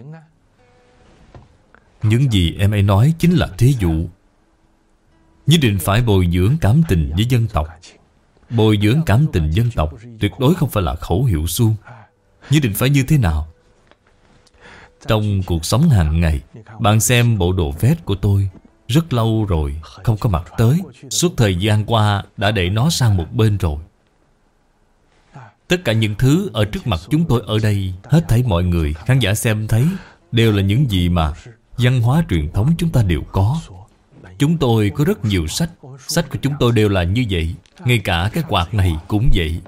Những gì em ấy nói chính là thí dụ. Nhất định phải bồi dưỡng cảm tình với dân tộc. Bồi dưỡng cảm tình dân tộc tuyệt đối không phải là khẩu hiệu suông. Nhất định phải như thế nào? Trong cuộc sống hàng ngày, bạn xem bộ đồ vest của tôi, rất lâu rồi không có mặc tới. Suốt thời gian qua đã để nó sang một bên rồi. Tất cả những thứ ở trước mặt chúng tôi ở đây, hết thảy mọi người, khán giả xem thấy, đều là những gì mà văn hóa truyền thống chúng ta đều có. Chúng tôi có rất nhiều sách. Sách của chúng tôi đều là như vậy. Ngay cả cái quạt này cũng vậy.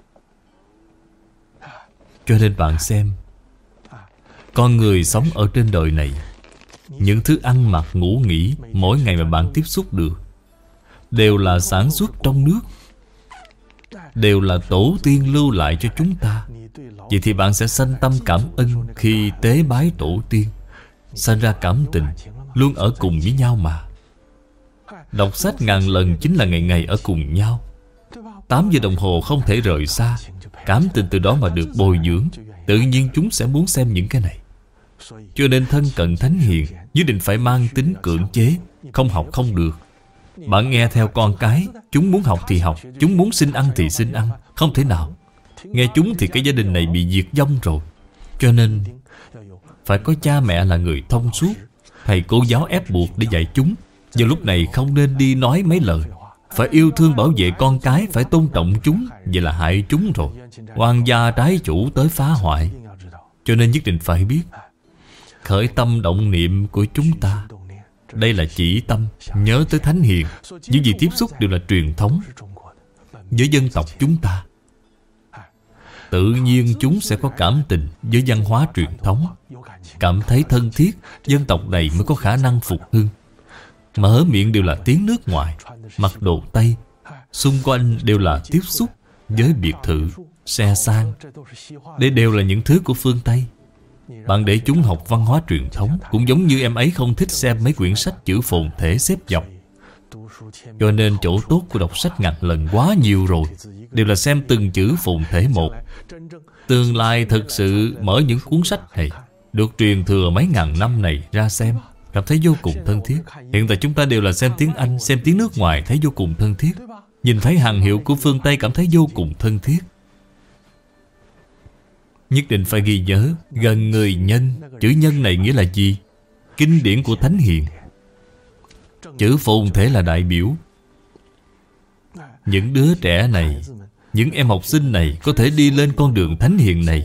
Cho nên bạn xem, con người sống ở trên đời này, những thứ ăn mặc ngủ nghỉ mỗi ngày mà bạn tiếp xúc được đều là sản xuất trong nước, đều là tổ tiên lưu lại cho chúng ta. Vậy thì bạn sẽ sanh tâm cảm ơn khi tế bái tổ tiên, sanh ra cảm tình, luôn ở cùng với nhau mà. Đọc sách ngàn lần chính là ngày ngày ở cùng nhau. 8 giờ đồng hồ không thể rời xa. Cảm tình từ đó mà được bồi dưỡng, tự nhiên chúng sẽ muốn xem những cái này. Cho nên thân cận thánh hiền nhất định phải mang tính cưỡng chế. Không học không được. Bạn nghe theo con cái, chúng muốn học thì học, chúng muốn xin ăn thì xin ăn. Không thể nào. Nghe chúng thì cái gia đình này bị diệt vong rồi. Cho nên phải có cha mẹ là người thông suốt, thầy cô giáo ép buộc để dạy chúng. Vào lúc này không nên đi nói mấy lời. Phải yêu thương bảo vệ con cái, phải tôn trọng chúng. Vậy là hại chúng rồi. Oan gia trái chủ tới phá hoại. Cho nên nhất định phải biết, khởi tâm động niệm của chúng ta, đây là chỉ tâm, nhớ tới thánh hiền. Những gì tiếp xúc đều là truyền thống với dân tộc chúng ta. Tự nhiên chúng sẽ có cảm tình với văn hóa truyền thống, cảm thấy thân thiết. Dân tộc này mới có khả năng phục hưng. Mở miệng đều là tiếng nước ngoài, mặc đồ Tây, xung quanh đều là tiếp xúc với biệt thự, xe sang. Đây đều là những thứ của phương Tây. Bạn để chúng học văn hóa truyền thống, cũng giống như em ấy không thích xem mấy quyển sách chữ phồn thể xếp dọc. Cho nên chỗ tốt của đọc sách ngàn lần quá nhiều rồi, đều là xem từng chữ phồn thể một. Tương lai thực sự mở những cuốn sách này, được truyền thừa mấy ngàn năm này ra xem, cảm thấy vô cùng thân thiết. Hiện tại chúng ta đều là xem tiếng Anh, xem tiếng nước ngoài, thấy vô cùng thân thiết. Nhìn thấy hàng hiệu của phương Tây cảm thấy vô cùng thân thiết. Nhất định phải ghi nhớ, gần người nhân. Chữ nhân này nghĩa là gì? Kinh điển của thánh hiền. Chữ phồn thể là đại biểu. Những đứa trẻ này những em học sinh này có thể đi lên con đường thánh hiền này.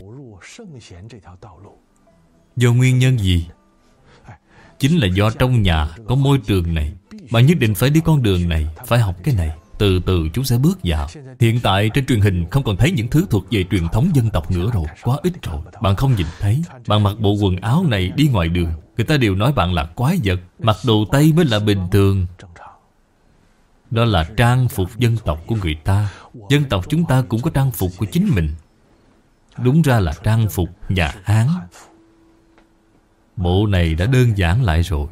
Do nguyên nhân gì? Chính là do trong nhà có môi trường này. Bạn nhất định phải đi con đường này, phải học cái này. Từ từ chúng sẽ bước vào. Hiện tại trên truyền hình không còn thấy những thứ thuộc về truyền thống dân tộc nữa rồi. Quá ít rồi. Bạn không nhìn thấy. Bạn mặc bộ quần áo này đi ngoài đường, người ta đều nói bạn là quái vật. Mặc đồ Tây mới là bình thường. Đó là trang phục dân tộc của người ta. Dân tộc chúng ta cũng có trang phục của chính mình. Đúng ra là trang phục nhà Hán. Bộ này đã đơn giản lại rồi.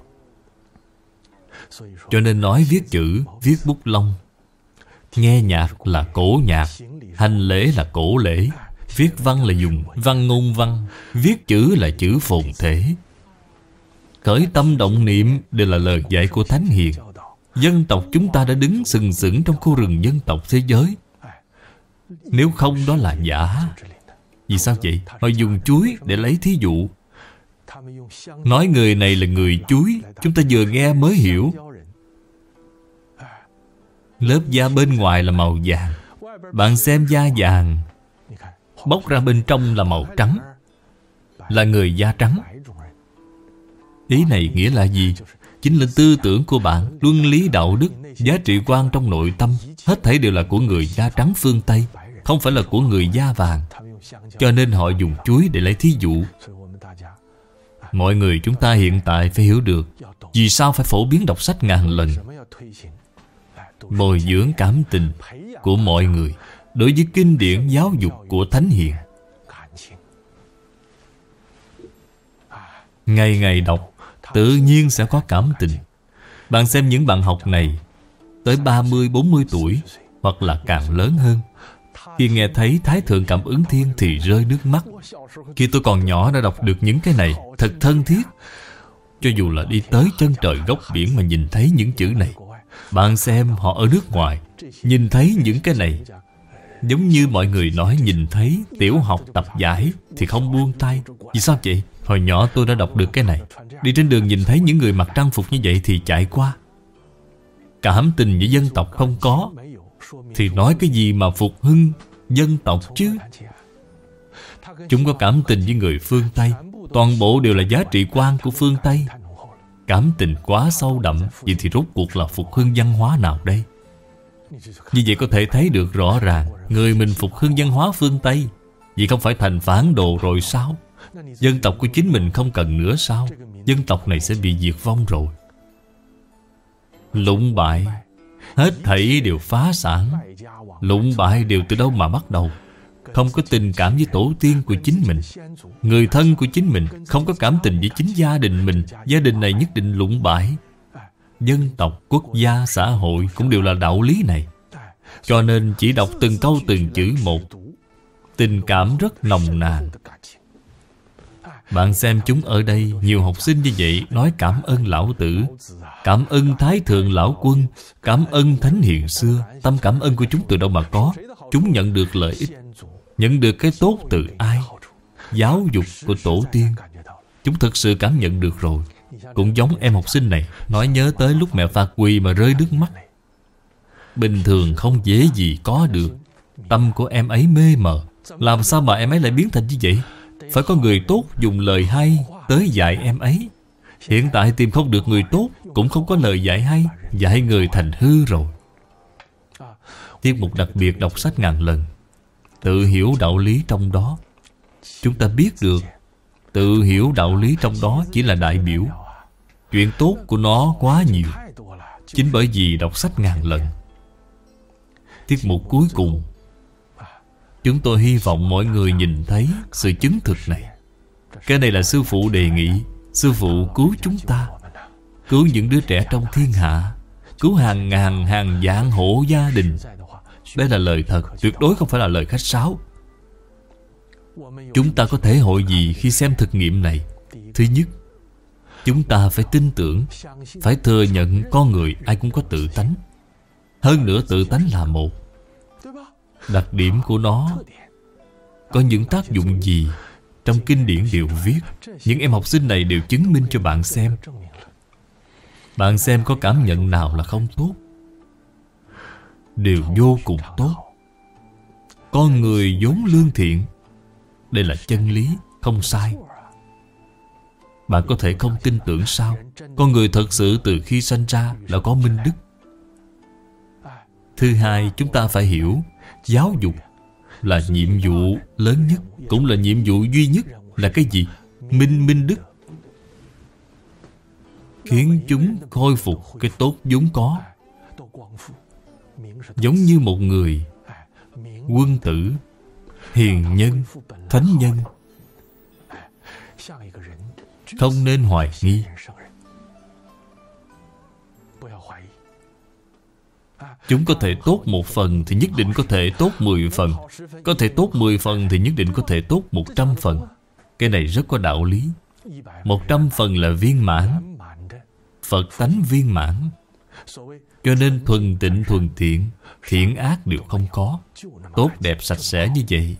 Cho nên nói viết chữ, viết bút lông. Nghe nhạc là cổ nhạc. Hành lễ là cổ lễ. Viết văn là dùng văn ngôn văn. Viết chữ là chữ phồn thể. Khởi tâm động niệm đều là lời dạy của Thánh Hiền. Dân tộc chúng ta đã đứng sừng sững trong khu rừng dân tộc thế giới. Nếu không đó là giả. Vì sao vậy? Họ dùng chuối để lấy thí dụ. Nói người này là người chuối, chúng ta vừa nghe mới hiểu. Lớp da bên ngoài là màu vàng. Bạn xem da vàng, bóc ra bên trong là màu trắng, là người da trắng. Ý này nghĩa là gì? Chính là tư tưởng của bạn, luân lý đạo đức, giá trị quan trong nội tâm, hết thảy đều là của người da trắng phương Tây, không phải là của người da vàng. Cho nên họ dùng chuối để lấy thí dụ. Mọi người chúng ta hiện tại phải hiểu được vì sao phải phổ biến đọc sách ngàn lần. Bồi dưỡng cảm tình của mọi người đối với kinh điển giáo dục của Thánh Hiền. Ngày ngày đọc, tự nhiên sẽ có cảm tình. Bạn xem những bạn học này tới 30-40 tuổi hoặc là càng lớn hơn, khi nghe thấy Thái Thượng Cảm Ứng Thiên thì rơi nước mắt. Khi tôi còn nhỏ đã đọc được những cái này, thật thân thiết. Cho dù là đi tới chân trời góc biển mà nhìn thấy những chữ này. Bạn xem họ ở nước ngoài, nhìn thấy những cái này, giống như mọi người nói nhìn thấy tiểu học tập giải thì không buông tay. Vì sao vậy? Hồi nhỏ tôi đã đọc được cái này. Đi trên đường nhìn thấy những người mặc trang phục như vậy thì chạy qua. Cảm tình với dân tộc không có thì nói cái gì mà phục hưng dân tộc chứ? Chúng có cảm tình với người phương Tây. Toàn bộ đều là giá trị quan của phương Tây. Cảm tình quá sâu đậm. Vậy thì rốt cuộc là phục hưng văn hóa nào đây? Như vậy có thể thấy được rõ ràng người mình phục hưng văn hóa phương Tây, vậy không phải thành phản đồ rồi sao? Dân tộc của chính mình không cần nữa sao? Dân tộc này sẽ bị diệt vong rồi. Lụng bại, hết thảy đều phá sản. Lụng bại đều từ đâu mà bắt đầu? Không có tình cảm với tổ tiên của chính mình, người thân của chính mình, không có cảm tình với chính gia đình mình. Gia đình này nhất định lụng bại. Dân tộc, quốc gia, xã hội cũng đều là đạo lý này. Cho nên chỉ đọc từng câu từng chữ một, tình cảm rất nồng nàn. Bạn xem chúng ở đây, nhiều học sinh như vậy nói cảm ơn lão tử, cảm ơn Thái Thượng Lão Quân, cảm ơn Thánh Hiền xưa. Tâm cảm ơn của chúng từ đâu mà có? Chúng nhận được lợi ích, nhận được cái tốt từ ai? Giáo dục của tổ tiên. Chúng thực sự cảm nhận được rồi. Cũng giống em học sinh này, nói nhớ tới lúc mẹ phạt quỳ mà rơi nước mắt. Bình thường không dễ gì có được. Tâm của em ấy mê mờ. Làm sao mà em ấy lại biến thành như vậy? Phải có người tốt dùng lời hay tới dạy em ấy. Hiện tại tìm không được người tốt, cũng không có lời dạy hay, dạy người thành hư rồi. Tiết mục đặc biệt đọc sách ngàn lần, tự hiểu đạo lý trong đó. Chúng ta biết được tự hiểu đạo lý trong đó chỉ là đại biểu. Chuyện tốt của nó quá nhiều. Chính bởi vì đọc sách ngàn lần. Tiết mục cuối cùng, chúng tôi hy vọng mọi người nhìn thấy sự chứng thực này. Cái này là sư phụ đề nghị. Sư phụ cứu chúng ta, cứu những đứa trẻ trong thiên hạ, cứu hàng ngàn hàng vạn hộ gia đình. Đây là lời thật, tuyệt đối không phải là lời khách sáo. Chúng ta có thể hội gì khi xem thực nghiệm này? Thứ nhất, chúng ta phải tin tưởng, phải thừa nhận con người ai cũng có tự tánh. Hơn nữa tự tánh là một. Đặc điểm của nó có những tác dụng gì trong kinh điển đều viết. Những em học sinh này đều chứng minh cho bạn xem. Bạn xem có cảm nhận nào là không tốt? Đều vô cùng tốt. Con người vốn lương thiện. Đây là chân lý, không sai. Bạn có thể không tin tưởng sao? Con người thật sự từ khi sanh ra là có minh đức. Thứ hai, chúng ta phải hiểu giáo dục là nhiệm vụ lớn nhất, cũng là nhiệm vụ duy nhất. Là cái gì? Minh đức. Khiến chúng khôi phục cái tốt vốn có. Giống như một người quân tử, hiền nhân, thánh nhân, không nên hoài nghi. Chúng có thể tốt 1 phần thì nhất định có thể tốt 10 phần. Có thể tốt 10 phần thì nhất định có thể tốt 100 phần. Cái này rất có đạo lý. 100 phần là viên mãn. Phật tánh viên mãn. Cho nên thuần tịnh thuần thiện, thiện ác đều không có. Tốt đẹp sạch sẽ như vậy.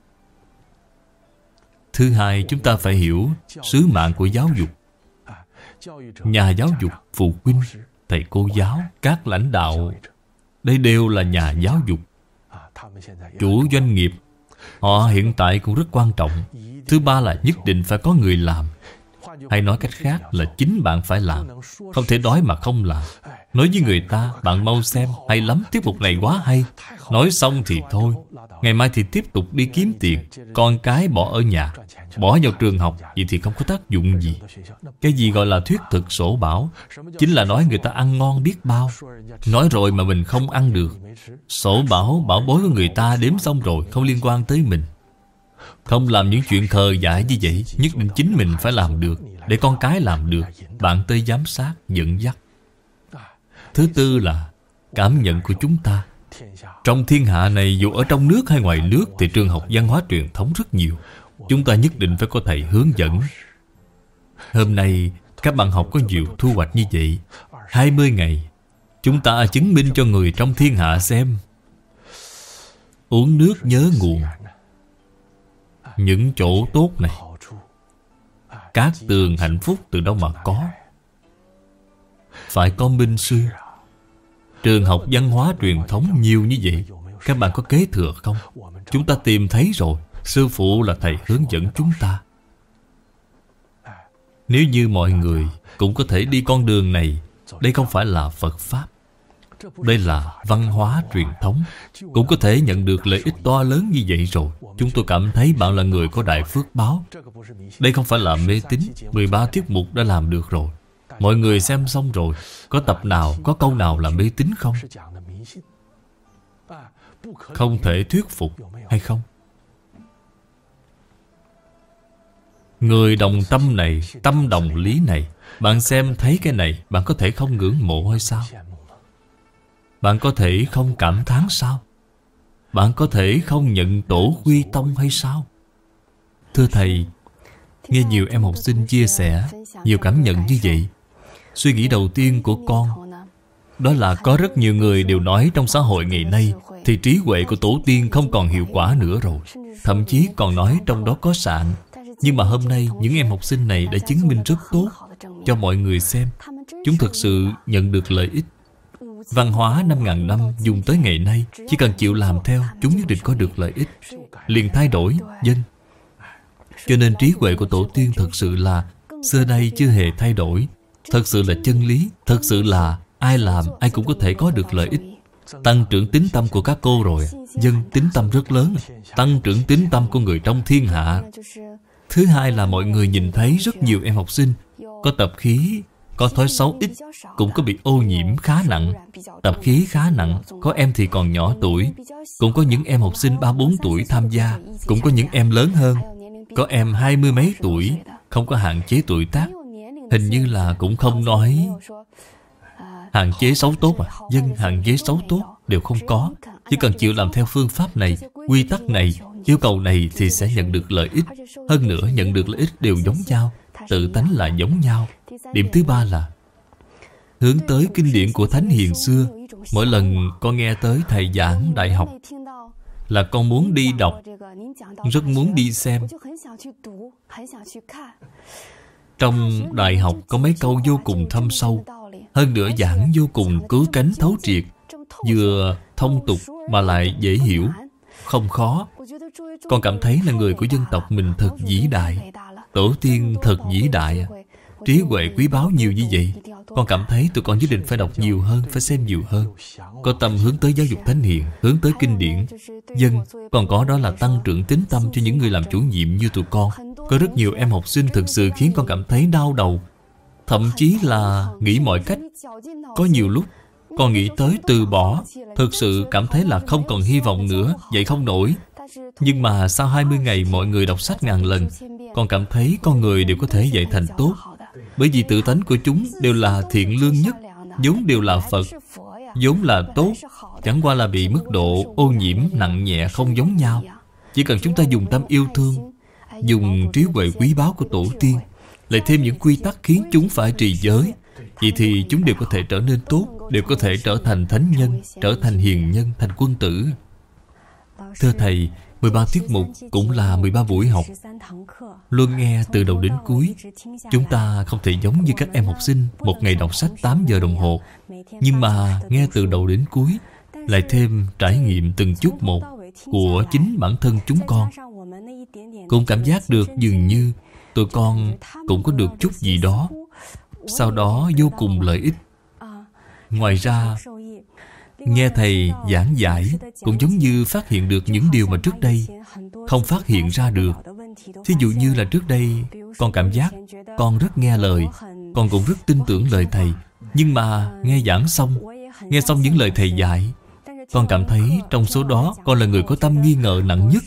Thứ hai, chúng ta phải hiểu sứ mạng của giáo dục. Nhà giáo dục, phụ huynh, thầy cô giáo, các lãnh đạo, đây đều là nhà giáo dục. Chủ doanh nghiệp, họ hiện tại cũng rất quan trọng. Thứ ba là nhất định phải có người làm. Hay nói cách khác là chính bạn phải làm. Không thể nói mà không làm. Nói với người ta, bạn mau xem, hay lắm, tiết mục này quá hay. Nói xong thì thôi. Ngày mai thì tiếp tục đi kiếm tiền. Con cái bỏ ở nhà, bỏ vào trường học, vậy thì không có tác dụng gì. Cái gì gọi là thuyết thực sổ bảo? Chính là nói người ta ăn ngon biết bao. Nói rồi mà mình không ăn được. Sổ bảo, bảo bối của người ta đếm xong rồi, không liên quan tới mình. Không làm những chuyện khờ dại như vậy. Nhất định chính mình phải làm được, để con cái làm được. Bạn tới giám sát, dẫn dắt. Thứ tư là cảm nhận của chúng ta. Trong thiên hạ này, dù ở trong nước hay ngoài nước, thì trường học văn hóa truyền thống rất nhiều. Chúng ta nhất định phải có thầy hướng dẫn. Hôm nay các bạn học có nhiều thu hoạch như vậy. 20 ngày chúng ta chứng minh cho người trong thiên hạ xem. Uống nước nhớ nguồn. Những chỗ tốt này, cát tường hạnh phúc từ đâu mà có? Phải có minh sư. Trường học văn hóa truyền thống nhiều như vậy, các bạn có kế thừa không? Chúng ta tìm thấy rồi. Sư phụ là thầy hướng dẫn chúng ta. Nếu như mọi người cũng có thể đi con đường này, đây không phải là Phật Pháp. Đây là văn hóa truyền thống. Cũng có thể nhận được lợi ích to lớn như vậy rồi. Chúng tôi cảm thấy bạn là người có đại phước báo. Đây không phải là mê tín. 13 tiết mục đã làm được rồi. Mọi người xem xong rồi. Có tập nào, có câu nào là mê tín không? Không thể thuyết phục hay không? Người đồng tâm này, tâm đồng lý này, bạn xem thấy cái này, bạn có thể không ngưỡng mộ hay sao? Bạn có thể không cảm thán sao? Bạn có thể không nhận tổ quy tông hay sao? Thưa Thầy, nghe nhiều em học sinh chia sẻ nhiều cảm nhận như vậy. Suy nghĩ đầu tiên của con đó là có rất nhiều người đều nói trong xã hội ngày nay thì trí huệ của tổ tiên không còn hiệu quả nữa rồi. Thậm chí còn nói trong đó có sạn. Nhưng mà hôm nay những em học sinh này đã chứng minh rất tốt cho mọi người xem. Chúng thực sự nhận được lợi ích. Văn hóa 5.000 năm dùng tới ngày nay, chỉ cần chịu làm theo, chúng nhất định có được lợi ích, liền thay đổi dân. Cho nên trí huệ của tổ tiên thật sự là xưa nay chưa hề thay đổi. Thật sự là chân lý. Thật sự là ai làm ai cũng có thể có được lợi ích. Tăng trưởng tín tâm của các cô rồi. Dân tín tâm rất lớn. Tăng trưởng tín tâm của người trong thiên hạ. Thứ hai là mọi người nhìn thấy rất nhiều em học sinh có tập khí, có thói xấu ít, cũng có bị ô nhiễm khá nặng. Tập khí khá nặng. Có em thì còn nhỏ tuổi. Cũng có những em học sinh 3-4 tuổi tham gia. Cũng có những em lớn hơn. Có em 20 mấy tuổi, không có hạn chế tuổi tác. Hình như là cũng không nói hạn chế xấu tốt à. Dân hạn chế xấu tốt đều không có. Chỉ cần chịu làm theo phương pháp này, quy tắc này, yêu cầu này thì sẽ nhận được lợi ích. Hơn nữa nhận được lợi ích đều giống nhau. Tự tánh là giống nhau. Điểm thứ ba là hướng tới kinh điển của Thánh Hiền xưa. Mỗi lần con nghe tới thầy giảng đại học là con muốn đi đọc, rất muốn đi xem. Trong đại học có mấy câu vô cùng thâm sâu. Hơn nữa giảng vô cùng cứu cánh thấu triệt. Vừa thông tục mà lại dễ hiểu. không khó. Con cảm thấy là người của dân tộc mình thật vĩ đại. Tổ tiên thật vĩ đại. Trí huệ quý báu nhiều như vậy. Con cảm thấy tụi con nhất định phải đọc nhiều hơn, phải xem nhiều hơn. Có tâm hướng tới giáo dục thánh hiền, hướng tới kinh điển. Còn có đó là tăng trưởng tín tâm cho những người làm chủ nhiệm như tụi con. Có rất nhiều em học sinh thực sự khiến con cảm thấy đau đầu. Thậm chí là nghĩ mọi cách. Có nhiều lúc con nghĩ tới từ bỏ. Thực sự cảm thấy là không còn hy vọng nữa, dậy không nổi. Nhưng mà sau 20 ngày mọi người đọc sách ngàn lần, con cảm thấy con người đều có thể dạy thành tốt. Bởi vì tự tánh của chúng đều là thiện lương nhất, vốn đều là Phật, vốn là tốt. Chẳng qua là bị mức độ ô nhiễm nặng nhẹ không giống nhau. Chỉ cần chúng ta dùng tâm yêu thương, dùng trí huệ quý báu của tổ tiên, lại thêm những quy tắc khiến chúng phải trì giới, vậy thì chúng đều có thể trở nên tốt, đều có thể trở thành thánh nhân, trở thành hiền nhân, thành quân tử. Thưa Thầy, 13 tiết mục cũng là 13 buổi học. Luôn nghe từ đầu đến cuối. Chúng ta không thể giống như các em học sinh một ngày đọc sách 8 giờ đồng hồ. Nhưng mà nghe từ đầu đến cuối, lại thêm trải nghiệm từng chút một của chính bản thân chúng con. Cũng cảm giác được dường như tụi con cũng có được chút gì đó, sau đó vô cùng lợi ích. Ngoài ra, nghe Thầy giảng giải cũng giống như phát hiện được những điều mà trước đây không phát hiện ra được. Thí dụ như là trước đây con cảm giác con rất nghe lời, con cũng rất tin tưởng lời Thầy. Nhưng mà nghe giảng xong, nghe xong những lời Thầy dạy, con cảm thấy trong số đó con là người có tâm nghi ngờ nặng nhất.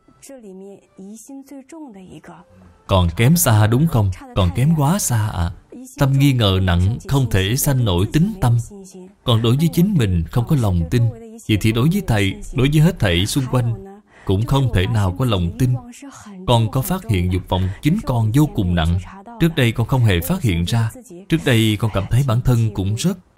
Còn kém xa đúng không? Còn kém quá xa ạ. Tâm nghi ngờ nặng không thể sanh nổi tín tâm. Còn đối với chính mình không có lòng tin, vậy thì đối với Thầy, đối với hết thảy xung quanh cũng không thể nào có lòng tin. Con có phát hiện dục vọng chính con vô cùng nặng. Trước đây con không hề phát hiện ra. Trước đây con cảm thấy bản thân cũng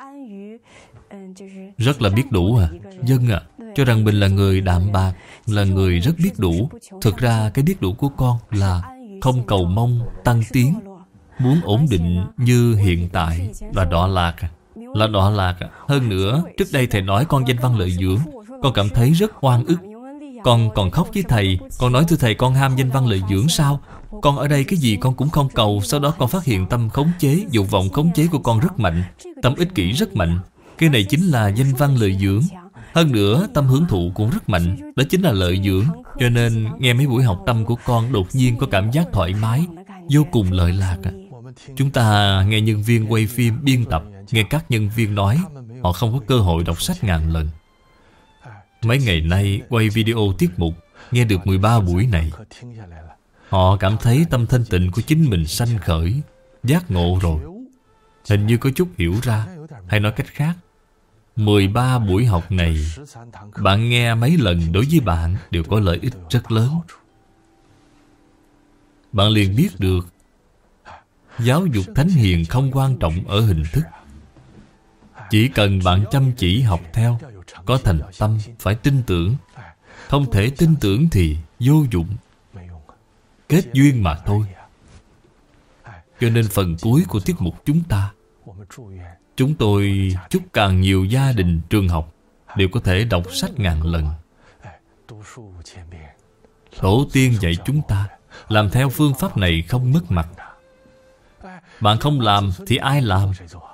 rất là biết đủ à. Cho rằng mình là người đạm bạc, là người rất biết đủ. Thực ra cái biết đủ của con là không cầu mong tăng tiến, muốn ổn định như hiện tại là đọa lạc. Là đọa lạc. Hơn nữa, trước đây Thầy nói con danh văn lợi dưỡng, con cảm thấy rất oan ức. Con còn khóc với Thầy. Con nói thưa Thầy, con ham danh văn lợi dưỡng sao? Con ở đây cái gì con cũng không cầu. Sau đó con phát hiện tâm khống chế, dục vọng khống chế của con rất mạnh. Tâm ích kỷ rất mạnh. Cái này chính là danh văn lợi dưỡng. Hơn nữa, tâm hưởng thụ cũng rất mạnh. Đó chính là lợi dưỡng. Cho nên, nghe mấy buổi học tâm của con đột nhiên có cảm giác thoải mái, vô cùng lợi lạc. Chúng ta nghe nhân viên quay phim, biên tập, nghe các nhân viên nói, họ không có cơ hội đọc sách ngàn lần. Mấy ngày nay quay video tiết mục, nghe được 13 buổi này, họ cảm thấy tâm thanh tịnh của chính mình sanh khởi, giác ngộ rồi. Hình như có chút hiểu ra. Hay nói cách khác, 13 buổi học này, bạn nghe mấy lần đối với bạn đều có lợi ích rất lớn. Bạn liền biết được giáo dục thánh hiền không quan trọng ở hình thức. Chỉ cần bạn chăm chỉ học theo, có thành tâm, phải tin tưởng. Không thể tin tưởng thì vô dụng, kết duyên mà thôi. Cho nên phần cuối của tiết mục chúng tôi chúc càng nhiều gia đình, trường học đều có thể đọc sách ngàn lần. Tổ tiên dạy chúng ta làm theo phương pháp này không mất mặt. Bạn không làm thì ai làm?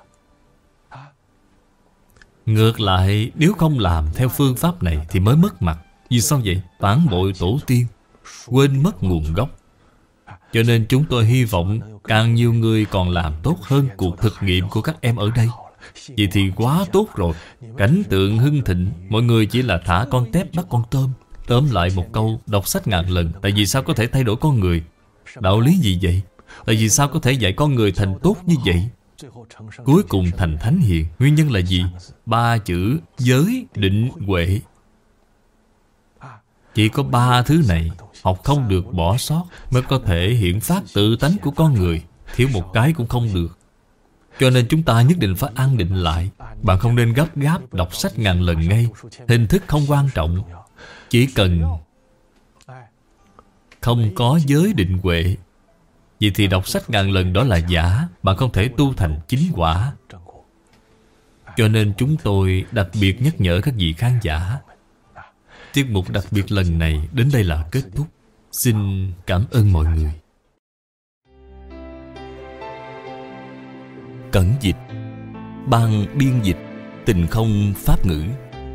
Ngược lại, nếu không làm theo phương pháp này thì mới mất mặt. Vì sao vậy? Phản bội tổ tiên, quên mất nguồn gốc. Cho nên chúng tôi hy vọng càng nhiều người còn làm tốt hơn cuộc thực nghiệm của các em ở đây. Vậy thì quá tốt rồi. Cảnh tượng hưng thịnh, mọi người chỉ là thả con tép bắt con tôm. Tóm lại một câu, đọc sách ngàn lần. Tại vì sao có thể thay đổi con người? Đạo lý gì vậy? Tại vì sao có thể dạy con người thành tốt như vậy? Cuối cùng thành thánh hiền. Nguyên nhân là gì? 3 chữ giới, định, huệ. Chỉ có 3 thứ này học không được bỏ sót mới có thể hiển phát tự tánh của con người. Thiếu một cái cũng không được. Cho nên chúng ta nhất định phải an định lại. Bạn không nên gấp gáp đọc sách ngàn lần ngay. Hình thức không quan trọng. Chỉ cần không có giới định huệ, vậy thì đọc sách ngàn lần đó là giả. Bạn không thể tu thành chính quả. Cho nên chúng tôi đặc biệt nhắc nhở các vị khán giả, Tiết mục đặc biệt lần này đến đây là kết thúc. Xin cảm ơn mọi người. Cẩn dịch, ban biên dịch Tình Không Pháp Ngữ.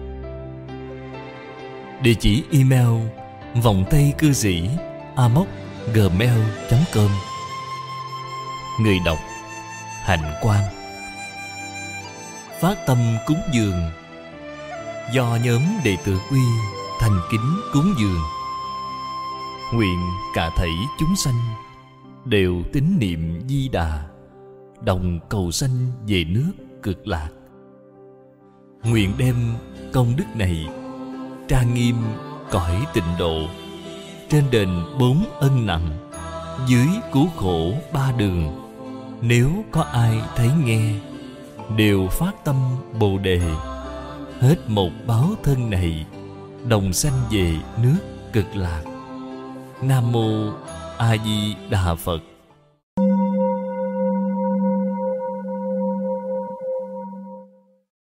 Địa chỉ email vòng tay cư sĩ amos@gmail.com. Người đọc Hạnh Quang. Phát tâm cúng dường do nhóm đệ tử Uy thành kính cúng dường. Nguyện cả thảy chúng sanh đều tín niệm Di Đà, đồng cầu sanh về nước Cực Lạc. Nguyện đem công đức này trang nghiêm cõi tịnh độ, trên đền 4 ân nặng, dưới cứu khổ 3 đường. Nếu có ai thấy nghe, đều phát tâm Bồ Đề, hết một báo thân này, đồng sanh về nước Cực Lạc. Nam Mô A Di Đà Phật.